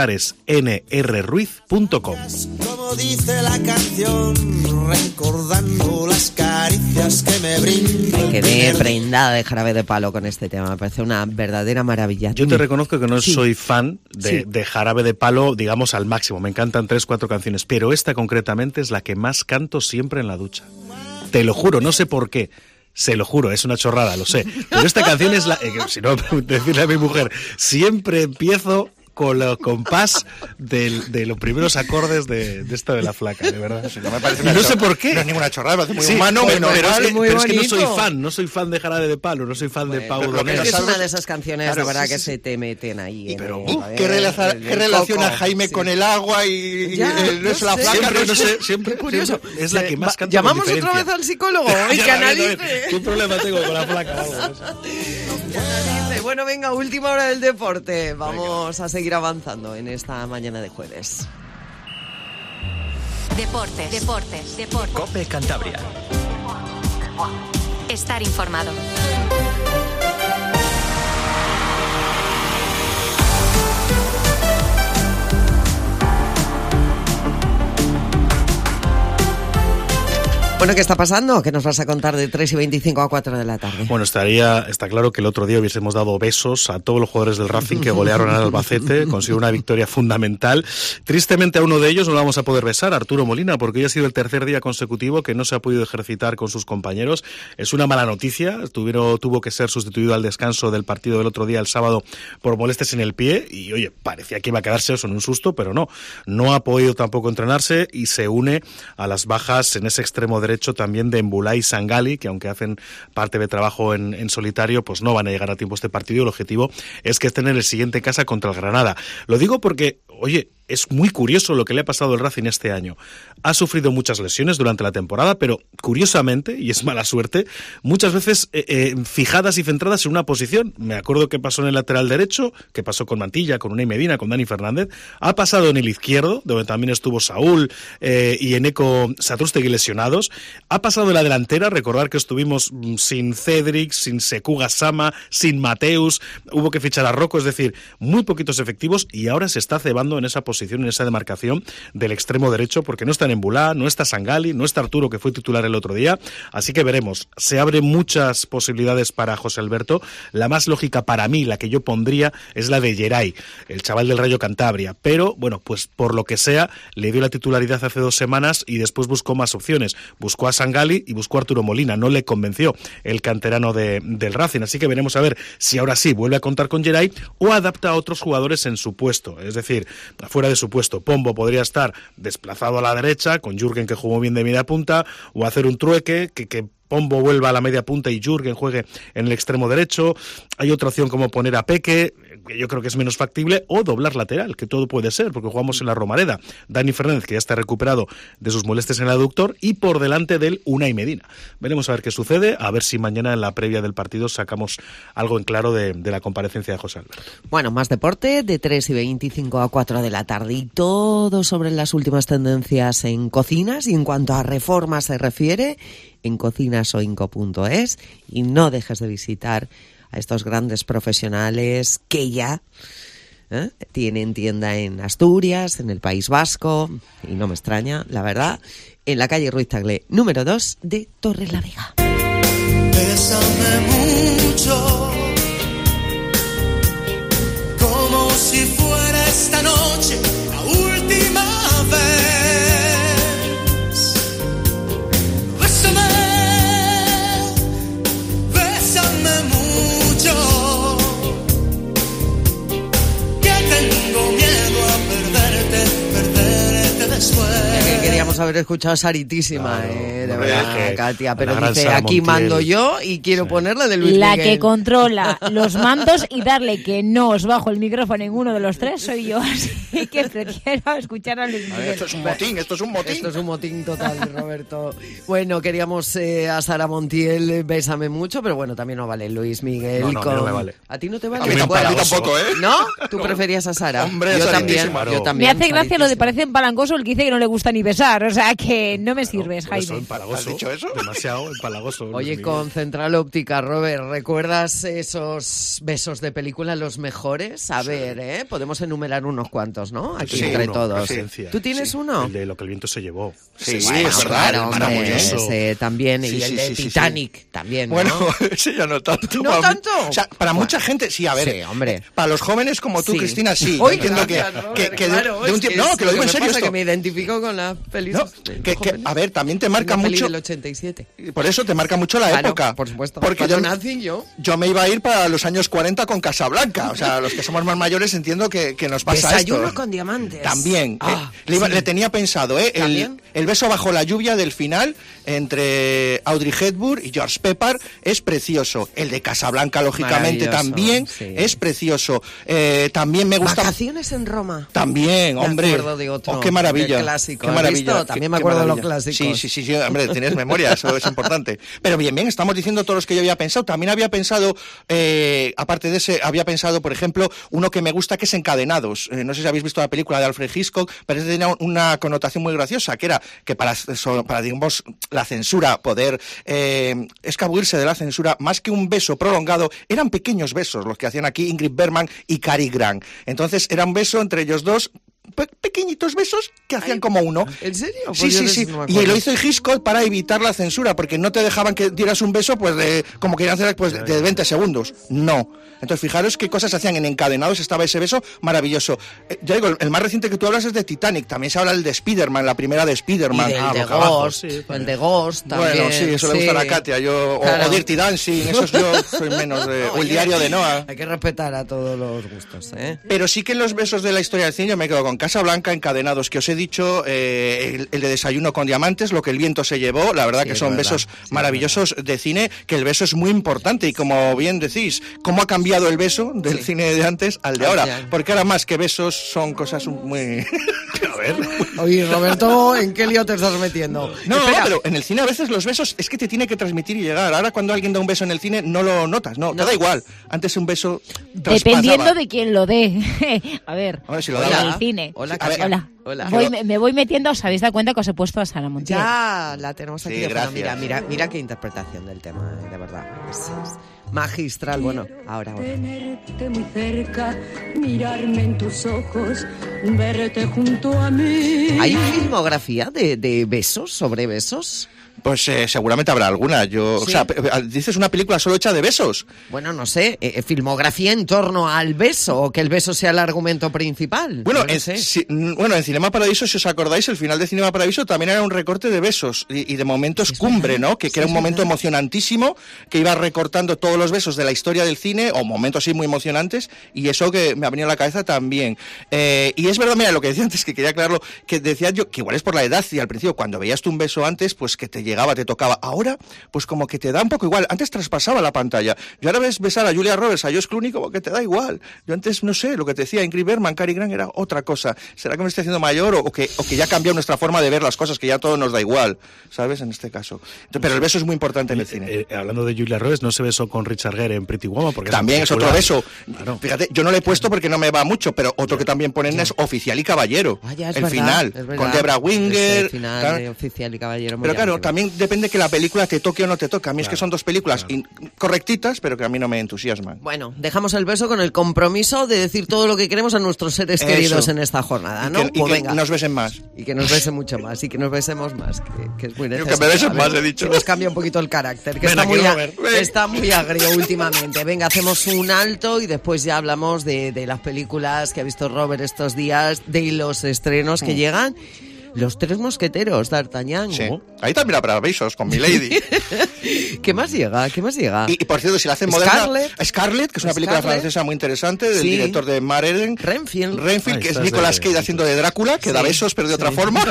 autocaresnrruiz.com. Como dice la canción, recordando las caricias que me brindan. Me quedé prendada de Jarabe de Palo con este tema, me parece una verdadera maravilla. Yo te reconozco que no soy fan de Jarabe de Palo, digamos, al máximo. Me encantan 3-4 canciones, pero esta concretamente es la que más canto siempre en la ducha. Te lo juro, no sé por qué. Se lo juro, es una chorrada, lo sé. Pero esta canción es la... si no, decirle a mi mujer, siempre empiezo con el compás de los primeros acordes de esto de la flaca, de verdad. No me parece no sé por qué. No es ninguna chorrada, me parece muy humano. Pero es que no soy fan de Jarabe de Palo, no soy fan de Pau Donés. Es una de esas canciones, la verdad, que se te meten ahí. Pero ¿qué relaciona Jaime con el agua y no es la flaca? Siempre curioso. Es la que más canta. ¿Llamamos otra vez al psicólogo y que analice? ¿Qué problema tengo con la flaca? Bueno, venga, última hora del deporte. Vamos a seguir avanzando en esta mañana de jueves. Deportes. COPE Cantabria. Estar informado. Bueno, ¿qué está pasando? ¿Qué nos vas a contar de 3:25 a 4 de la tarde? Bueno, está claro que el otro día hubiésemos dado besos a todos los jugadores del Racing que golearon al Albacete, consiguió una victoria fundamental. Tristemente a uno de ellos no lo vamos a poder besar, Arturo Molina, porque hoy ha sido el tercer día consecutivo que no se ha podido ejercitar con sus compañeros. Es una mala noticia, tuvo que ser sustituido al descanso del partido del otro día, el sábado, por molestias en el pie, y oye, parecía que iba a quedarse eso en un susto, pero no ha podido tampoco entrenarse y se une a las bajas en ese extremo derecho también de Mbulay y Sangali, que aunque hacen parte de trabajo en solitario, pues no van a llegar a tiempo este partido. El objetivo es que estén en el siguiente casa contra el Granada. Lo digo porque, oye, es muy curioso lo que le ha pasado al Racing este año. Ha sufrido muchas lesiones durante la temporada, pero curiosamente, y es mala suerte, muchas veces fijadas y centradas en una posición. Me acuerdo que pasó en el lateral derecho, que pasó con Mantilla, con Unai Medina, con Dani Fernández. Ha pasado en el izquierdo, donde también estuvo Saúl y Eneko Satrústegui lesionados. Ha pasado en la delantera, recordar que estuvimos sin Cedric, sin Sekou Gassama, sin Mateus, hubo que fichar a Rocco, es decir, muy poquitos efectivos, y ahora se está cebando en esa posición, en esa demarcación del extremo derecho, porque no está Mbulá, no está Sangali, no está Arturo, que fue titular el otro día, así que veremos. Se abren muchas posibilidades para José Alberto. La más lógica para mí, la que yo pondría, es la de Geray, el chaval del Rayo Cantabria, pero bueno, pues por lo que sea, le dio la titularidad hace 2 semanas y después buscó más opciones. Buscó a Sangali y buscó a Arturo Molina, no le convenció el canterano del Racing, así que veremos a ver si ahora sí vuelve a contar con Geray o adapta a otros jugadores en su puesto, es decir, fuera de su puesto. Pombo podría estar desplazado a la derecha, con Jürgen, que jugó bien de media punta, o hacer un trueque, que Pombo vuelva a la media punta y Jürgen juegue en el extremo derecho. Hay otra opción como poner a Peque, que yo creo que es menos factible, o doblar lateral, que todo puede ser, porque jugamos en la Romareda. Dani Fernández, que ya está recuperado de sus molestias en el aductor, y por delante de él Unai Medina. Veremos a ver qué sucede, a ver si mañana en la previa del partido sacamos algo en claro de la comparecencia de José Alberto. Bueno, más deporte de 3:25 a 4 de la tarde y todo sobre las últimas tendencias en cocinas, y en cuanto a reformas se refiere, en cocinasoinco.es, y no dejes de visitar a estos grandes profesionales que ya tienen tienda en Asturias, en el País Vasco, y no me extraña, la verdad, en la calle Ruiz Tagle, número 2 de Torrelavega. Bésame mucho, como si fuera esta noche la última vez. Bésame mucho, que tengo miedo a perderte después. Queríamos haber escuchado Saritísima, claro, de verdad, Katia, pero dice, Sara aquí Montiel. Mando yo y quiero ponerla de Luis La Miguel. que controla los mandos y darle que no os bajo el micrófono ninguno de los tres soy yo, así que prefiero escuchar a Luis Miguel. Esto es un motín, esto es un motín. Esto es un motín total, Roberto. Bueno, queríamos a Sara Montiel, Bésame mucho, pero bueno, también no vale Luis Miguel. No, a mí no me vale. ¿A ti no te vale? A mí tampoco, ¿eh? ¿No? ¿Tú preferías a Sara? Hombre, yo también, Saritísima, yo no. también. Me hace gracia lo de parece empalagoso el que dice que no le gusta ni besar, o sea que no me sirves, Por eso, Jaime. empalagoso. ¿Has dicho eso? Demasiado empalagoso. Luis Oye, Miguel. con Central Óptica, Robert, ¿recuerdas esos besos de película, los mejores? A ver, podemos enumerar unos cuantos, ¿no? Aquí Sí, entre uno, todos. presencia. ¿Tú tienes uno? El de Lo que el viento se llevó. Sí, Bueno, es verdad. claro, hombre, Maravilloso. ese también, Sí, y el sí, de sí, sí, Titanic también, ¿no? Bueno, sí, ya no tanto. ¿No tanto? O sea, para Bueno. mucha gente, sí, a ver. Sí, hombre. Para los jóvenes como tú, Sí. Cristina, sí. Uy, Yo entiendo gracias, que Robert, de claro, un es tiempo. No, que lo digo en me serio pasa, esto. que me identifico con la peli. No, a ver, también te marca Una peli mucho. del 87. Por eso te marca mucho la Claro, época. por supuesto. Porque Cuando yo, nací yo me iba a ir para los años 40 con Casablanca. O sea, los que somos más mayores entiendo que nos pasa Desayuno esto. con diamantes. También. Ah, le sí. tenía pensado, ¿También? el beso bajo la lluvia del final entre Audrey Hepburn y George Pepper es precioso. El de Casablanca, lógicamente, Maravilloso, también sí. es precioso. También me gusta. Vacaciones en Roma. También, hombre. Me acuerdo de otro. Oh, qué maravilla. del clásico. Qué ¿Has maravilla. visto? También me Qué acuerdo de los maravilla. clásicos. Sí, hombre, tienes memoria, eso es importante. Pero bien, estamos diciendo todos los que yo había pensado. También había pensado, aparte de ese, había pensado, por ejemplo, uno que me gusta, que es Encadenados. No sé si habéis visto la película de Alfred Hitchcock, pero ese tenía una connotación muy graciosa, que era que para digamos, la censura, poder escabullirse de la censura, más que un beso prolongado, eran pequeños besos los que hacían aquí Ingrid Bergman y Cary Grant. Entonces, era un beso entre ellos dos, pequeñitos besos que hacían como uno. ¿En serio? Sí, sí. Y lo hizo Hitchcock para evitar la censura, porque no te dejaban que dieras un beso pues como querían hacer pues de 20 segundos. No. Entonces, fijaros qué cosas hacían en Encadenados, estaba ese beso maravilloso. Ya digo, el más reciente que tú hablas es de Titanic, también se habla el de Spider-Man, la primera de Spider-Man. Y el de Ghost, el de Ghost también. Bueno, sí, eso le gusta a la Katia, claro. O Dirty Dancing, esos yo soy menos de... O el diario de Noah. Hay que respetar a todos los gustos, ¿eh? Pero sí que en los besos de la historia del cine yo me quedo con Casablanca, Encadenados, que os he dicho, el de Desayuno con Diamantes, Lo que el viento se llevó, la verdad que son besos maravillosos de cine, que el beso es muy importante y como bien decís, ¿cómo ha cambiado el beso del cine de antes al de ahora? Porque ahora más que besos son cosas muy... A ver... Oye, Roberto, ¿en qué lío te estás metiendo? No, pero en el cine a veces los besos es que te tiene que transmitir y llegar. Ahora cuando alguien da un beso en el cine no lo notas, no. Te da igual. Antes un beso dependiendo de quién lo dé. A ver, si lo en el cine. Hola. Me voy metiendo, ¿os habéis dado cuenta que os he puesto a Sara Montiel? Ya, la tenemos aquí. Sí, gracias. Mira qué interpretación del tema, de verdad. Es magistral. Bueno, ahora. Tenerte muy cerca, mirarme en tus ojos, verte junto a mí. ¿Hay filmografía de besos, sobre besos? Pues seguramente habrá alguna. ¿Sí? O sea, dices una película solo hecha de besos. Bueno, no sé, filmografía en torno al beso, o que el beso sea el argumento principal. Bueno, no sé. En Cinema Paradiso, si os acordáis, el final de Cinema Paradiso también era un recorte de besos y de momentos cumbre, ¿no? Que era un momento emocionantísimo, que iba recortando todos los besos de la historia del cine, o momentos sí muy emocionantes, y eso que me ha venido a la cabeza también. Y es verdad, mira, lo que decía antes, que quería aclararlo, que decía yo, que igual es por la edad, y al principio, cuando veías tú un beso antes, pues que te llegaba, te tocaba. Ahora, pues como que te da un poco igual. Antes traspasaba la pantalla. Y ahora ves besar a Julia Roberts, a Josh Clooney, como que te da igual. Yo antes, no sé, lo que te decía Ingrid Bergman, Cary Grant, era otra cosa. ¿Será que me estoy haciendo mayor o que ya ha cambiado nuestra forma de ver las cosas, que ya todo nos da igual, ¿sabes? En este caso. Pero el beso es muy importante en el cine. Hablando de Julia Roberts, ¿no se besó con Richard Gere en Pretty Woman? Porque también es otro beso. Claro. Fíjate, yo no le he puesto porque no me va mucho, pero otro que también ponen es Oficial y Caballero. El final, con Debra Winger. El final de Oficial y Caballero. Pero claro, también depende que la película te toque o no te toque. A mí es que son dos películas correctitas, pero que a mí no me entusiasman. Bueno, dejamos el beso con el compromiso de decir todo lo que queremos a nuestros seres queridos en esta jornada, ¿no? Y que nos besen más. Y que nos besen mucho más, y que nos besemos más, que es muy necesario. Que me besen más, he dicho. Que nos cambia un poquito el carácter, que está muy agrio últimamente. Venga, hacemos un alto y después ya hablamos de las películas que ha visto Robert estos días, de los estrenos que llegan. Los Tres Mosqueteros, D'Artagnan. Sí. Ahí también habrá besos con Milady. ¿Qué más llega? Y por cierto, si la hacen moderna... Scarlett, que es una película francesa muy interesante, del director de Mareden. Renfield, que es Nicolas Cage haciendo de Drácula, que da besos, pero de otra forma.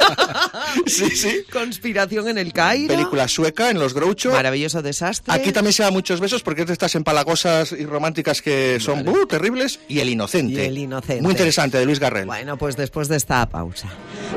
Sí. Conspiración en el Cairo. Película sueca, en Los Groucho. Maravilloso desastre. Aquí también se da muchos besos, porque es de estas empalagosas y románticas que son terribles. Y El Inocente. Muy interesante, de Luis Garrel. Bueno, pues después de esta pausa.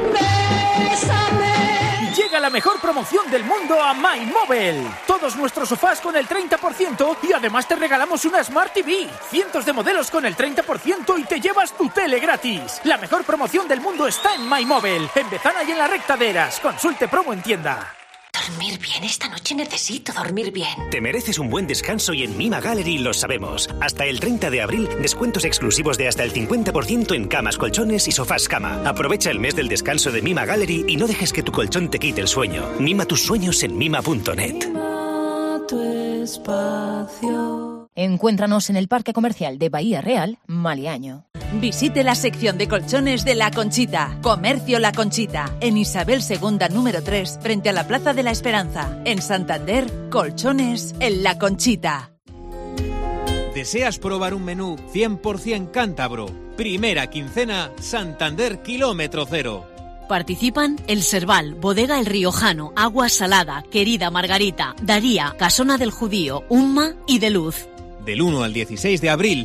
Llega la mejor promoción del mundo a MyMobile. Todos nuestros sofás con el 30% y además te regalamos una Smart TV. Cientos de modelos con el 30% y te llevas tu tele gratis. La mejor promoción del mundo está en MyMobile, en Bezana y en la Recta de Eras. Consulte promo en tienda. Dormir bien, esta noche necesito dormir bien. Te mereces un buen descanso y en Mima Gallery lo sabemos. Hasta el 30 de abril, descuentos exclusivos de hasta el 50% en camas, colchones y sofás cama. Aprovecha el mes del descanso de Mima Gallery y no dejes que tu colchón te quite el sueño. Mima tus sueños en mima.net. Mima tu espacio. Encuéntranos en el Parque Comercial de Bahía Real, Maliaño. Visite la sección de colchones de La Conchita. Comercio La Conchita. En Isabel II número 3, frente a la Plaza de la Esperanza. En Santander, colchones en La Conchita. ¿Deseas probar un menú 100% cántabro? Primera quincena, Santander kilómetro cero. Participan El Serval, Bodega El Riojano, Agua Salada, Querida Margarita, Daría, Casona del Judío, Umma y De Luz. Del 1 al 16 de abril,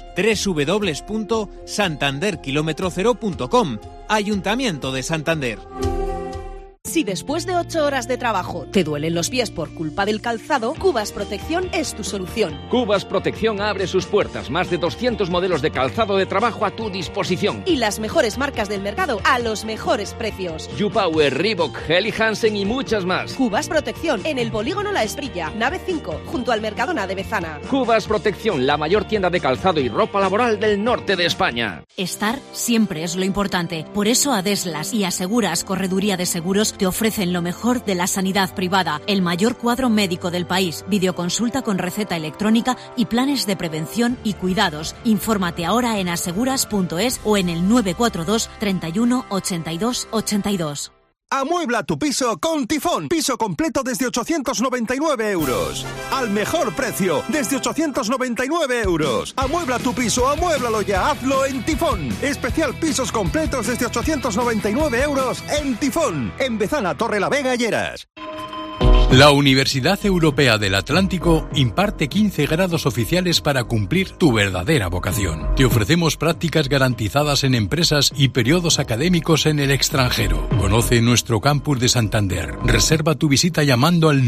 www.santanderkilometrocero.com. Ayuntamiento de Santander. Si después de 8 horas de trabajo te duelen los pies por culpa del calzado, Cubas Protección es tu solución. Cubas Protección abre sus puertas. Más de 200 modelos de calzado de trabajo a tu disposición. Y las mejores marcas del mercado a los mejores precios. YouPower, Reebok, Helly Hansen y muchas más. Cubas Protección, en el Polígono La Esprilla, nave 5, junto al Mercadona de Bezana. Cubas Protección, la mayor tienda de calzado y ropa laboral del norte de España. Estar siempre es lo importante. Por eso Adeslas y Aseguras Correduría de Seguros te ofrecen lo mejor de la sanidad privada, el mayor cuadro médico del país, videoconsulta con receta electrónica y planes de prevención y cuidados. Infórmate ahora en aseguras.es o en el 942 31 82 82. Amuebla tu piso con Tifón. Piso completo desde 899 euros. Al mejor precio, desde 899 euros. Amuebla tu piso, amuéblalo ya, hazlo en Tifón. Especial pisos completos desde 899 euros en Tifón. En Bezana, Torrelavega y Lleras. La Universidad Europea del Atlántico imparte 15 grados oficiales para cumplir tu verdadera vocación. Te ofrecemos prácticas garantizadas en empresas y periodos académicos en el extranjero. Conoce nuestro campus de Santander. Reserva tu visita llamando al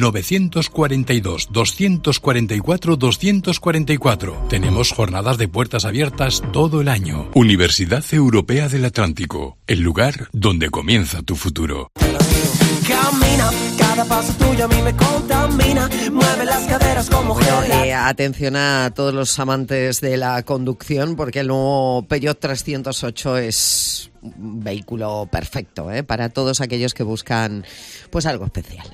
942-244-244. Tenemos jornadas de puertas abiertas todo el año. Universidad Europea del Atlántico, el lugar donde comienza tu futuro. Camina, cada paso tuyo a mí me contamina, mueve las caderas como gela. Atención a todos los amantes de la conducción, porque el nuevo Peugeot 308 es un vehículo perfecto, para todos aquellos que buscan pues algo especial.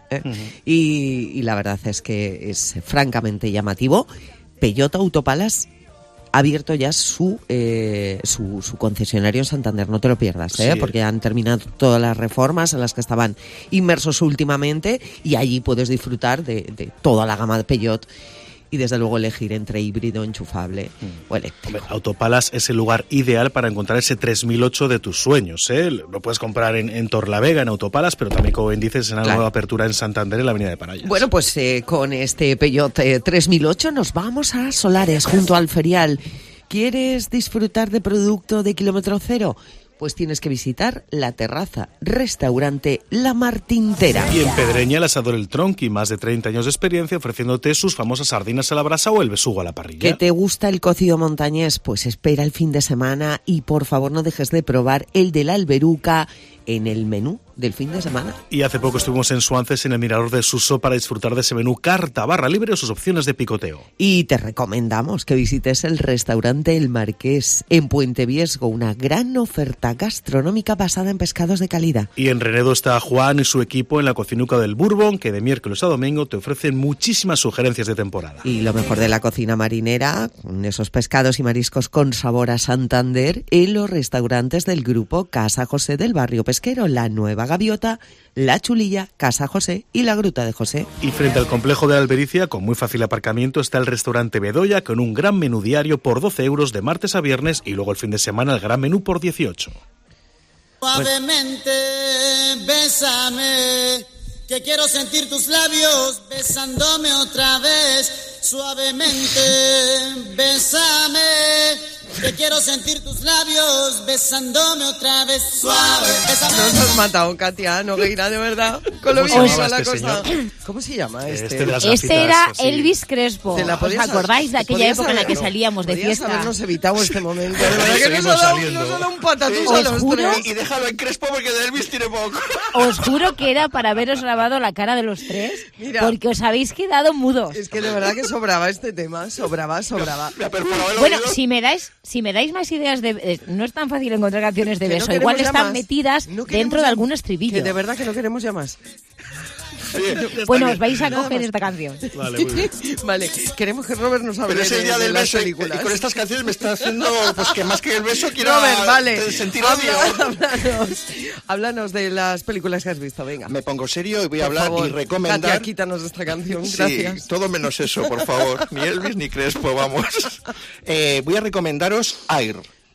Y la verdad es que es francamente llamativo. Peugeot Autopalas ha abierto ya su concesionario en Santander, no te lo pierdas, sí, porque han terminado todas las reformas en las que estaban inmersos últimamente y allí puedes disfrutar de toda la gama de Peugeot y desde luego elegir entre híbrido, enchufable o eléctrico. Autopalas es el lugar ideal para encontrar ese 3008 de tus sueños. Lo puedes comprar en Torlavega, en Autopalas, pero también, como bien dices, en la nueva apertura en Santander, en la avenida de Parallas. Bueno, pues con este Peugeot 3008 nos vamos a Solares, junto al Ferial. ¿Quieres disfrutar de producto de kilómetro cero? Pues tienes que visitar la terraza, restaurante La Martintera. Y en Pedreña, el asador El Tronqui, más de 30 años de experiencia ofreciéndote sus famosas sardinas a la brasa o el besugo a la parrilla. ¿Que te gusta el cocido montañés? Pues espera el fin de semana y por favor no dejes de probar el de la Alberuca en el menú del fin de semana. Y hace poco estuvimos en Suances, en el Mirador de Suso, para disfrutar de ese menú carta barra libre o sus opciones de picoteo. Y te recomendamos que visites el restaurante El Marqués en Puente Viesgo, una gran oferta gastronómica basada en pescados de calidad. Y en Renedo está Juan y su equipo en la Cocinuca del Bourbon, que de miércoles a domingo te ofrecen muchísimas sugerencias de temporada. Y lo mejor de la cocina marinera, con esos pescados y mariscos con sabor a Santander, en los restaurantes del grupo Casa José del barrio pesquero, La Nueva Gaviota, La Chulilla, Casa José y La Gruta de José. Y frente al complejo de la Albericia, con muy fácil aparcamiento, está el restaurante Bedoya, con un gran menú diario por 12 euros de martes a viernes y luego el fin de semana el gran menú por 18. Suavemente, bésame, que quiero sentir tus labios besándome otra vez. Suavemente, bésame, que quiero sentir tus labios besándome otra vez. Suave, bésame. Nos has matado, Katia Nogueira, de verdad. Con lo bien la cosa. ¿Cómo se llama este? Este era Elvis Crespo. ¿Os acordáis de aquella época en la que salíamos de fiesta? Habernos evitado este momento. De verdad que nos ha dado un patatús a los tres. Y déjalo en Crespo porque de Elvis tiene poco. Os juro que era para haberos grabado la cara de los tres, porque os habéis quedado mudos. Es que de verdad que sobraba este tema, sobraba. Bueno, si me dais más ideas de... no es tan fácil encontrar canciones de beso, igual están metidas dentro de algún estribillo. Que de verdad que no queremos ya más. Bueno, os vais a coger esta canción. Vale, queremos que Robert nos hable. Pero es el día del beso y con estas canciones me está haciendo pues que más que el beso quiero sentir odio. Háblanos de las películas que has visto, venga. Me pongo serio y voy a hablar y recomendar. Katia, quítanos esta canción, gracias. Sí, todo menos eso, por favor. Ni Elvis ni Crespo, vamos. Voy a recomendaros Air.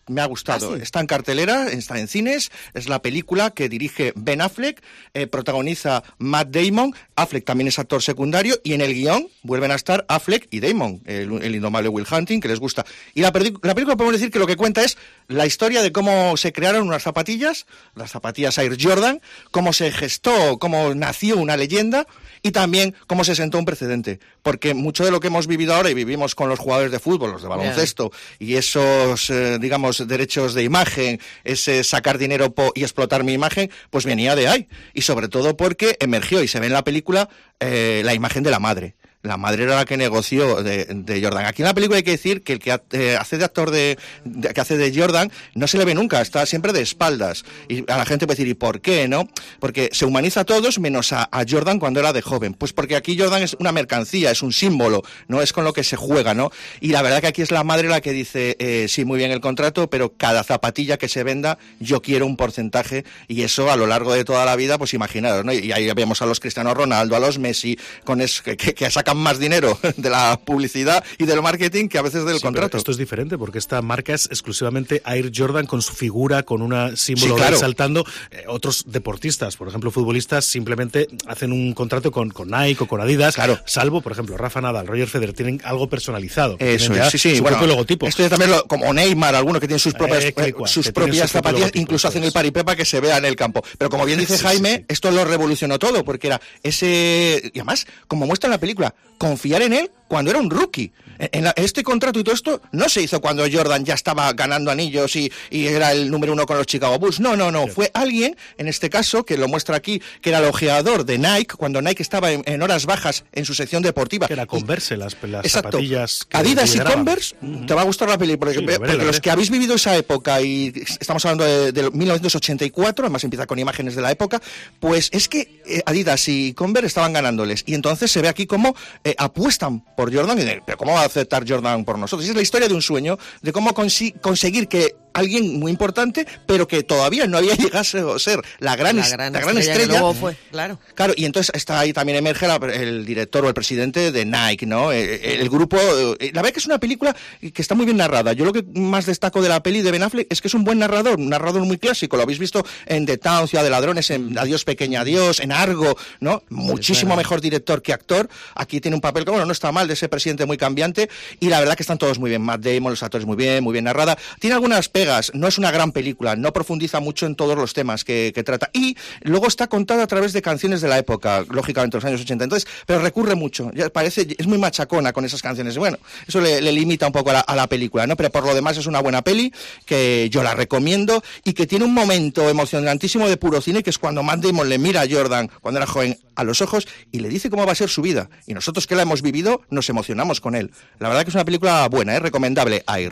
me ha gustado. ¿Ah, sí? Está en cartelera, está en cines, es la película que dirige Ben Affleck, protagoniza Matt Damon, Affleck también es actor secundario, y en el guión vuelven a estar Affleck y Damon, el indomable Will Hunting, que les gusta. Y la película podemos decir que lo que cuenta es la historia de cómo se crearon unas zapatillas, las zapatillas Air Jordan, cómo se gestó, cómo nació una leyenda, y también cómo se sentó un precedente, porque mucho de lo que hemos vivido ahora y vivimos con los jugadores de fútbol, los de baloncesto, y esos, digamos, derechos de imagen, ese sacar dinero y explotar mi imagen, pues venía de ahí, y sobre todo porque emergió, y se ve en la película, la imagen de la madre. La madre era la que negoció de Jordan. Aquí en la película hay que decir que el que hace de actor que hace de Jordan no se le ve nunca, está siempre de espaldas. Y a la gente puede decir, ¿y por qué, no? Porque se humaniza a todos menos a Jordan cuando era de joven. Pues porque aquí Jordan es una mercancía, es un símbolo, no es con lo que se juega, ¿no? Y la verdad que aquí es la madre la que dice, sí, muy bien el contrato, pero cada zapatilla que se venda, yo quiero un porcentaje, y eso a lo largo de toda la vida, pues imaginaros, ¿no? Y ahí vemos a los Cristiano Ronaldo, a los Messi, con que sacan más dinero de la publicidad y del marketing que a veces del contrato. Esto es diferente porque esta marca es exclusivamente Air Jordan, con su figura, con un símbolo claro, resaltando. Otros deportistas, por ejemplo futbolistas, simplemente hacen un contrato con Nike o con Adidas, claro, salvo, por ejemplo, Rafa Nadal, Roger Federer, tienen algo personalizado. Eso es, sí, su propio logotipo. Esto ya también como Neymar, algunos que tienen sus propias zapatillas, incluso hacen el paripepa que se vea en el campo. Pero como bien dice Jaime, esto lo revolucionó todo, porque era ese... Y además, como muestra en la película, confiar en él cuando era un rookie. Este contrato y todo esto no se hizo cuando Jordan ya estaba ganando anillos y era el número 1 con los Chicago Bulls. No. Fue alguien, en este caso, que lo muestra aquí, que era el ojeador de Nike, cuando Nike estaba en horas bajas en su sección deportiva. Que era Converse, las zapatillas. Adidas y Converse, te va a gustar la película, porque los que habéis vivido esa época, y estamos hablando de 1984, además empieza con imágenes de la época, pues es que Adidas y Converse estaban ganándoles. Y entonces se ve aquí cómo apuestan por Jordan, y pero ¿cómo va a aceptar Jordan por nosotros? Y es la historia de un sueño, de cómo conseguir que alguien muy importante, pero que todavía no había llegado a ser la gran estrella. Luego fue, claro, y entonces está ahí también emerge el director o el presidente de Nike, ¿no? El grupo, la verdad que es una película que está muy bien narrada. Yo lo que más destaco de la peli de Ben Affleck es que es un buen narrador, un narrador muy clásico. Lo habéis visto en The Town, Ciudad de Ladrones, en Adiós Pequeña Adiós, en Argo, ¿no? Muchísimo mejor director que actor. Aquí tiene un papel que, bueno, no está mal, de ese presidente muy cambiante, y la verdad que están todos muy bien. Matt Damon, los actores muy bien narrada. Tiene algunas pegas, no es una gran película, no profundiza mucho en todos los temas que trata, y luego está contada a través de canciones de la época, lógicamente los años 80, entonces, pero recurre mucho, ya es muy machacona con esas canciones, bueno, eso le limita un poco a la película, ¿no? Pero por lo demás es una buena peli, que yo la recomiendo, y que tiene un momento emocionantísimo de puro cine, que es cuando Matt Damon le mira a Jordan, cuando era joven, a los ojos, y le dice cómo va a ser su vida, y nosotros que la hemos vivido, nos emocionamos con él. La verdad que es una película buena, recomendable. Air.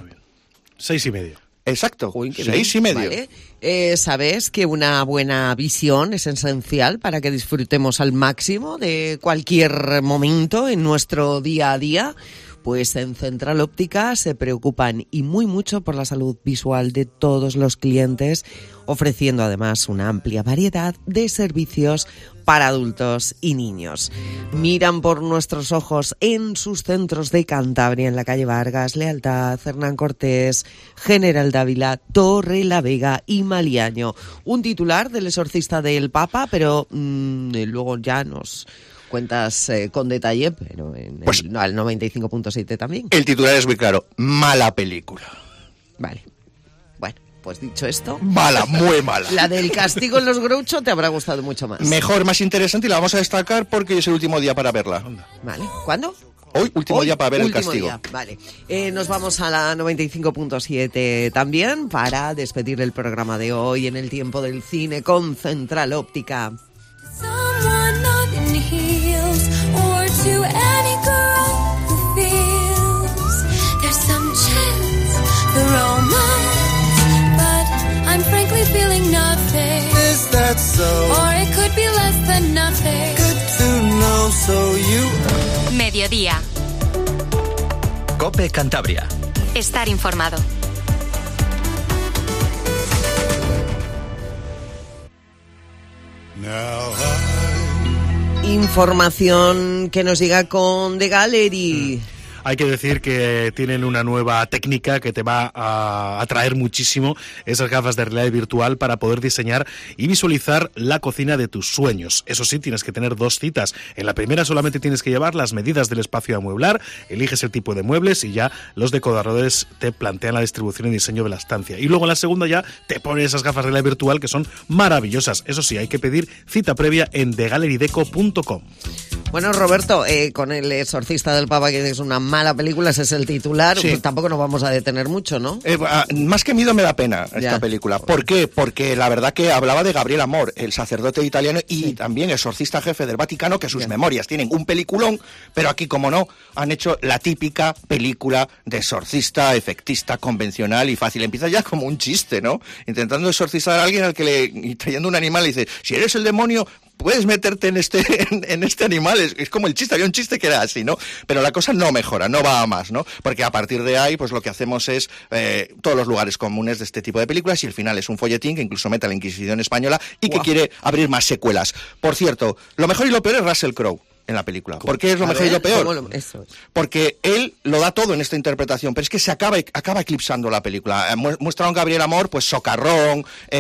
6,5. Exacto, 6,5. Vale. Sabes que una buena visión es esencial para que disfrutemos al máximo de cualquier momento en nuestro día a día. Pues en Central Óptica se preocupan y muy mucho por la salud visual de todos los clientes, ofreciendo además una amplia variedad de servicios para adultos y niños. Miran por nuestros ojos en sus centros de Cantabria, en la calle Vargas, Lealtad, Hernán Cortés, General Dávila, Torre la Vega y Maliaño. Un titular del exorcista del Papa, pero luego ya nos cuentas con detalle, pero al 95.7 también. El titular es muy claro: mala película. Vale. Bueno, pues dicho esto... Mala, muy mala. La del castigo en los Groucho te habrá gustado mucho más. Mejor, más interesante, y la vamos a destacar porque es el último día para verla. Vale. ¿Cuándo? Hoy, último día para ver el castigo. Día. Vale. Nos vamos a la 95.7 también para despedir el programa de hoy en el tiempo del cine con Central Óptica. To any girl who feels there's some chance for romance, but I'm frankly feeling nothing. Is that so? Or it could be less than nothing. Good to know, so you... Mediodía. COPE Cantabria. Estar informado. Información que nos llega con The Gallery. Hay que decir que tienen una nueva técnica que te va a atraer muchísimo, esas gafas de realidad virtual para poder diseñar y visualizar la cocina de tus sueños. Eso sí, tienes que tener 2 citas. En la primera solamente tienes que llevar las medidas del espacio a amueblar, eliges el tipo de muebles y ya los decoradores te plantean la distribución y diseño de la estancia. Y luego en la segunda ya te ponen esas gafas de realidad virtual que son maravillosas. Eso sí, hay que pedir cita previa en thegallerydeco.com. Bueno, Roberto, con El exorcista del Papa, que es una mala película, ese es el titular, sí. Pues tampoco nos vamos a detener mucho, ¿no? Más que miedo me da pena esta película. ¿Por qué? Porque la verdad que hablaba de Gabriel Amor, el sacerdote italiano y también exorcista jefe del Vaticano, que sus memorias tienen un peliculón, pero aquí, como no, han hecho la típica película de exorcista, efectista, convencional y fácil. Empieza ya como un chiste, ¿no? Intentando exorcizar a alguien al que y trayendo un animal le dice, si eres el demonio, puedes meterte en este animal. Es como el chiste, había un chiste que era así, ¿no? Pero la cosa no mejora, no va a más, ¿no? Porque a partir de ahí, pues lo que hacemos es todos los lugares comunes de este tipo de películas, y el final es un folletín que incluso mete a la Inquisición española y que quiere abrir más secuelas. Por cierto, lo mejor y lo peor es Russell Crowe en la película. ¿Por qué es lo mejor y lo peor? Porque él lo da todo en esta interpretación, pero es que se acaba eclipsando la película. Muestra a un Gabriel Amor, pues socarrón,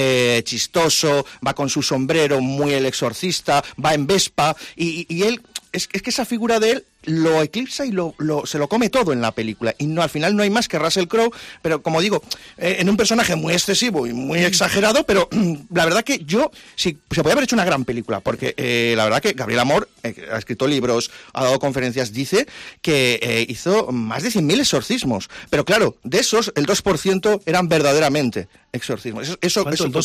chistoso, va con su sombrero, muy el exorcista, va en Vespa, y él, es que esa figura de él lo eclipsa y se lo come todo en la película. Y no, al final no hay más que Russell Crowe, pero como digo, en un personaje muy excesivo y muy exagerado, pero la verdad que se podía haber hecho una gran película, porque la verdad que Gabriel Amor ha escrito libros, ha dado conferencias, dice que hizo más de 100.000 exorcismos, pero claro, de esos el 2% eran verdaderamente exorcismos. Eso ¿Cuánto? El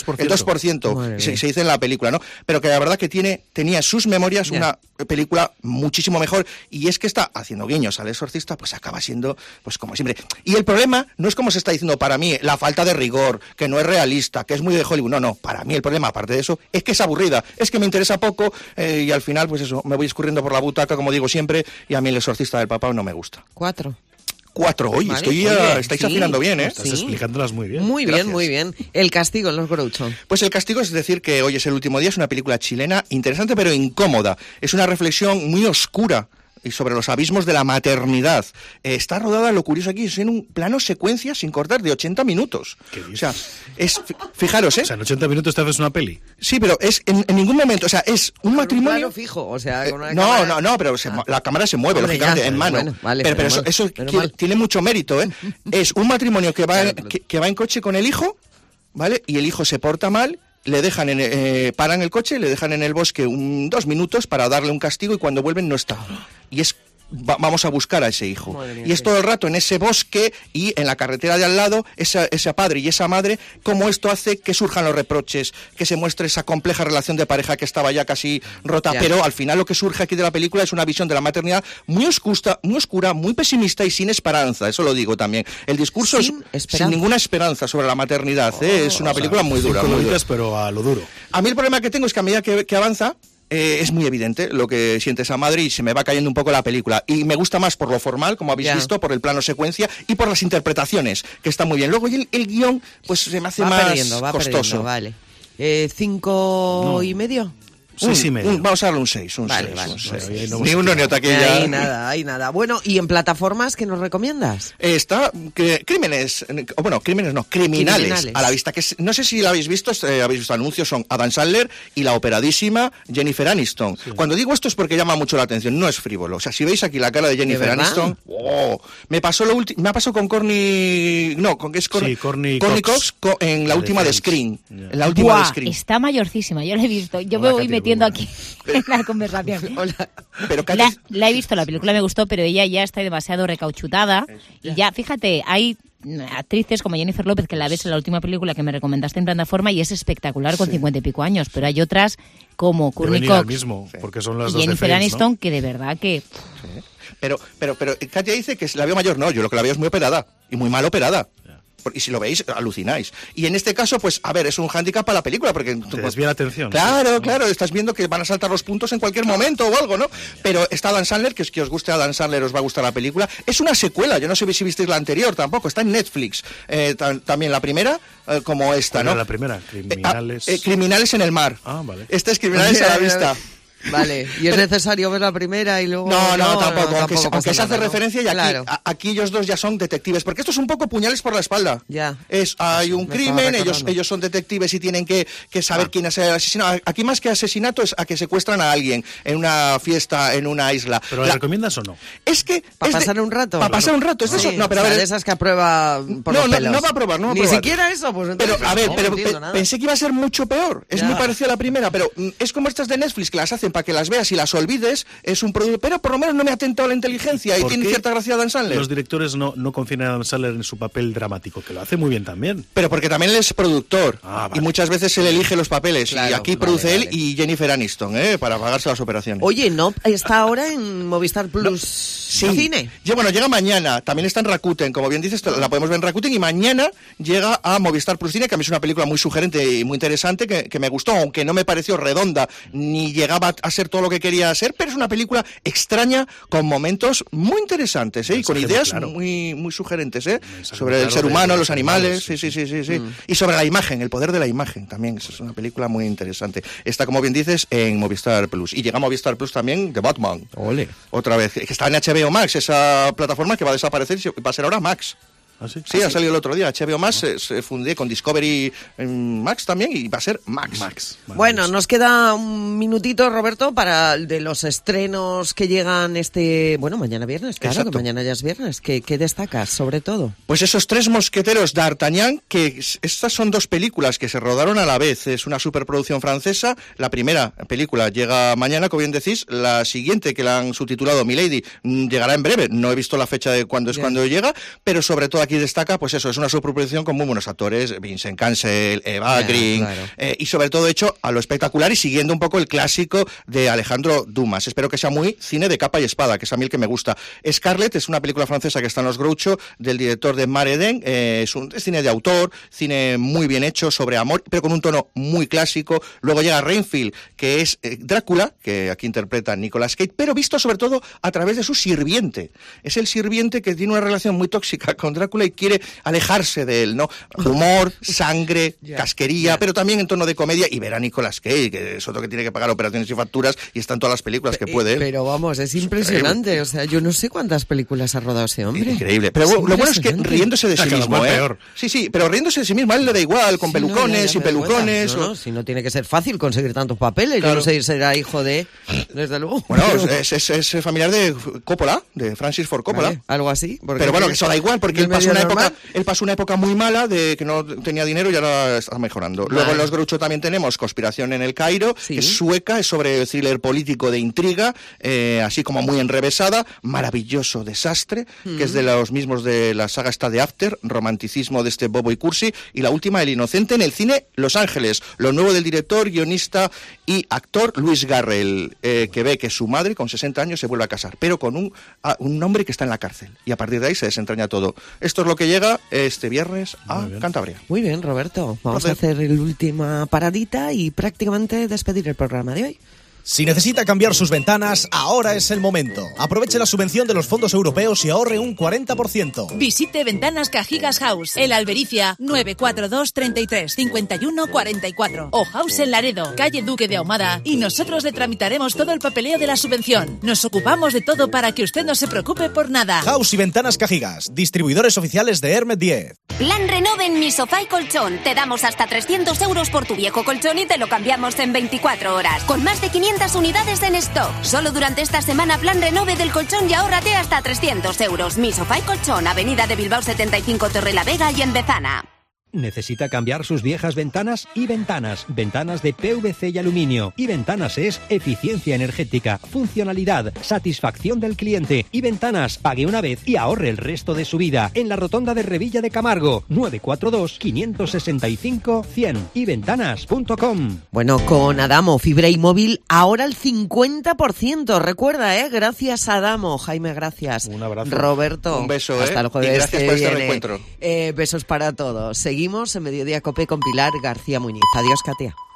2%, se dice en la película, ¿no? Pero que la verdad que tenía sus memorias una película muchísimo mejor, y es que está haciendo guiños al exorcista, pues acaba siendo, pues como siempre. Y el problema no es como se está diciendo para mí, la falta de rigor, que no es realista, que es muy de Hollywood. No, para mí el problema, aparte de eso, es que es aburrida, es que me interesa poco, y al final, pues eso, me voy escurriendo por la butaca, como digo siempre, y a mí el exorcista del Papa no me gusta. 4. Oye, vale, estáis afinando bien, ¿eh? Estás explicándolas muy bien. Muy bien, Gracias. muy bien. El castigo en Los Groucho. Pues El castigo es decir que hoy es el último día, es una película chilena interesante pero incómoda. Es una reflexión muy oscura y sobre los abismos de la maternidad. Está rodada, lo curioso aquí, es en un plano secuencia sin cortar de 80 minutos. O sea, fijaros, ¿eh? O sea, en 80 minutos te haces una peli. Sí, pero es en ningún momento, o sea, es un matrimonio... Un plano fijo, o sea, con una no, cámara... no, pero la cámara se mueve, lógicamente, en mano. Bueno, vale, pero eso tiene mucho mérito, ¿eh? Es un matrimonio que va en coche con el hijo, ¿vale? Y el hijo se porta mal, le dejan paran el coche, le dejan en el bosque 2 minutos para darle un castigo, y cuando vuelven no está. Y vamos a buscar a ese hijo. Mía, y es todo el rato en ese bosque y en la carretera de al lado, ese padre y esa madre, cómo esto hace que surjan los reproches, que se muestre esa compleja relación de pareja que estaba ya casi rota, pero al final lo que surge aquí de la película es una visión de la maternidad muy oscura, muy pesimista y sin esperanza, eso lo digo también. El discurso es sin ninguna esperanza sobre la maternidad, es una película muy dura. Muy dura. Pero a lo duro. A mí el problema que tengo es que a medida que avanza, es muy evidente lo que siente esa madre y se me va cayendo un poco la película. Y me gusta más por lo formal, como habéis visto, por el plano secuencia y por las interpretaciones, que está muy bien. Luego el guión, pues se me hace más costoso. Vale. 5 y medio. 6,5. Vamos a darle un 6. Vale. Ni uno ni otra que ya. Hay nada. Bueno, ¿y en plataformas qué nos recomiendas? Está Criminales a la vista. Que no sé si la habéis visto anuncios, son Adam Sandler y la operadísima Jennifer Aniston. Sí. Cuando digo esto es porque llama mucho la atención, no es frívolo. O sea, si veis aquí la cara de Jennifer Aniston, me ha pasado con Courtney Cox en la última de Scream. En la última de Scream. Está mayorcísima, yo la he visto. Yo me voy metiendo aquí en la conversación. Pero la he visto, la película me gustó, pero ella ya está demasiado recauchutada. Y ya, fíjate, hay actrices como Jennifer López, que la ves en la última película que me recomendaste en plataforma y es espectacular con 50 y pico años, pero hay otras como Courtney Cox porque son las y Jennifer dos Aniston, ¿no? que de verdad que... Sí. Pero Katia dice que la veo mayor, no, yo lo que la veo es muy operada y muy mal operada. Y si lo veis, alucináis. Y en este caso, pues, a ver, es un hándicap para la película, porque... Te desvía la atención. Claro, estás viendo que van a saltar los puntos en cualquier momento o algo, ¿no? Pero está Adam Sandler, que os guste Adam Sandler, os va a gustar la película. Es una secuela, yo no sé si visteis la anterior tampoco, está en Netflix. También la primera, como esta, ¿no? La primera, Criminales... Criminales en el mar. Ah, vale. Esta es Criminales a la vista. Vale, y es necesario ver la primera y luego... No, tampoco, aunque se hace nada, referencia y aquí, claro. aquí ellos dos ya son detectives, porque esto es un poco puñales por la espalda. Ya. Hay un crimen, ellos son detectives y tienen que saber quién es el asesino. Aquí más que asesinato es a que secuestran a alguien en una fiesta, en una isla. ¿Pero la recomiendas o no? Es que... ¿Para pasar un rato? Para pasar un rato, es de eso. No, pero a ver... de esas que aprueba por los pelos. No va a probar, no va a Ni probar. siquiera eso, pues entonces... Pero, a ver, no pensé que iba a ser mucho peor. Es muy parecida a la primera, pero es como estas de Netflix que las hacen para que las veas y las olvides. Es un producto, pero por lo menos no me ha tentado la inteligencia y tiene cierta gracia Dan Sandler. Los directores no confían en Dan Sandler en su papel dramático, que lo hace muy bien también. Pero porque también él es productor vale. y muchas veces él elige los papeles. Claro, y aquí produce él y Jennifer Aniston, para pagarse las operaciones. Oye, ¿no está ahora en Movistar Plus Cine? Bueno, llega mañana. También está en Rakuten, como bien dices, la podemos ver en Rakuten y mañana llega a Movistar Plus Cine, que a mí es una película muy sugerente y muy interesante, que me gustó, aunque no me pareció redonda ni llegaba a ser todo lo que quería ser, pero es una película extraña con momentos muy interesantes, y con ideas muy sugerentes, sobre el ser humano, los animales, sí. Y sobre la imagen, el poder de la imagen también, es una película muy interesante. Está, como bien dices, en Movistar Plus. Y llega a Movistar Plus también The Batman. Ole. Otra vez, que está en HBO Max, esa plataforma que va a desaparecer y va a ser ahora Max. Sí, ha salido el otro día. HBO Max se fundió con Discovery Max también y va a ser Max. Bueno, nos queda un minutito, Roberto, para de los estrenos que llegan mañana viernes, claro. Exacto. Que mañana ya es viernes. ¿Qué destacas, sobre todo? Pues esos Tres mosqueteros d'Artagnan, que estas son dos películas que se rodaron a la vez. Es una superproducción francesa. La primera película llega mañana, como bien decís. La siguiente, que la han subtitulado Milady, llegará en breve. No he visto la fecha de cuándo llega, pero sobre todo aquí destaca, pues eso, es una superproducción con muy buenos actores, Vincent Cassel, Eva Green, y sobre todo hecho a lo espectacular y siguiendo un poco el clásico de Alejandro Dumas. Espero que sea muy cine de capa y espada, que es a mí el que me gusta. Scarlett es una película francesa que está en los Groucho, del director de Mare Eden, es cine de autor, cine muy bien hecho, sobre amor, pero con un tono muy clásico. Luego llega Renfield, que es Drácula, que aquí interpreta Nicolas Cage, pero visto sobre todo a través de su sirviente. Es el sirviente que tiene una relación muy tóxica con Drácula y quiere alejarse de él, ¿no? Humor, sangre, casquería, pero también en tono de comedia, y ver a Nicolas Cage, que es otro que tiene que pagar operaciones y facturas, y está en todas las películas que puede. Pero vamos, es impresionante, o sea, yo no sé cuántas películas ha rodado ese hombre. Increíble, pero lo bueno es que riéndose de sí mismo, peor. Sí, pero riéndose de sí mismo, a él le da igual, con pelucones, sin pelucones. Si no tiene que ser fácil conseguir tantos papeles, claro. Yo no sé si será hijo de, desde luego. Bueno, es familiar de Coppola, de Francis Ford Coppola. Vale, algo así. Pero bueno, que eso da igual, porque él pasó una época muy mala de que no tenía dinero y ahora está mejorando. Vale. Luego en los Groucho también tenemos Conspiración en el Cairo, que es sueca, es sobre thriller político de intriga, así como muy enrevesada, maravilloso Desastre, que es de los mismos de la saga esta de After, romanticismo de este Bobo y Cursi, y la última, El Inocente, en el cine Los Ángeles, lo nuevo del director, guionista y actor Luis Garrel, que ve que su madre con 60 años se vuelve a casar, pero con un hombre que está en la cárcel, y a partir de ahí se desentraña todo. Esto es lo que llega este viernes a Cantabria. Muy bien, Roberto. Vamos a hacer la última paradita y prácticamente despedir el programa de hoy. Si necesita cambiar sus ventanas, ahora es el momento. Aproveche la subvención de los fondos europeos y ahorre un 40%. Visite Ventanas Cajigas House, El Albericia, 942 33 51 44. O House en Laredo, calle Duque de Ahumada, y nosotros le tramitaremos todo el papeleo de la subvención. Nos ocupamos de todo para que usted no se preocupe por nada. House y Ventanas Cajigas, distribuidores oficiales de Hermet 10. Plan Renove en Mi Sofá y Colchón. Te damos hasta 300 euros por tu viejo colchón y te lo cambiamos en 24 horas. Con más de 500 unidades en stock. Solo durante esta semana Plan Renove del colchón y ahórrate hasta 300 euros. Mi Sofá y Colchón, Avenida de Bilbao 75, Torrelavega y en Bezana. ¿Necesita cambiar sus viejas ventanas? Y Ventanas de PVC y aluminio. Y Ventanas es eficiencia energética, funcionalidad, satisfacción del cliente. Y Ventanas, pague una vez y ahorre el resto de su vida. En la rotonda de Revilla de Camargo, 942 565 100. Y Ventanas.com. Bueno, con Adamo, fibra y móvil, ahora el 50%. Recuerda, gracias Adamo. Jaime, gracias. Un abrazo. Roberto. Un beso, hasta el jueves. Y gracias por este reencuentro. Besos para todos. Seguimos en Mediodía Cope con Pilar García Muñiz. Adiós, Katia.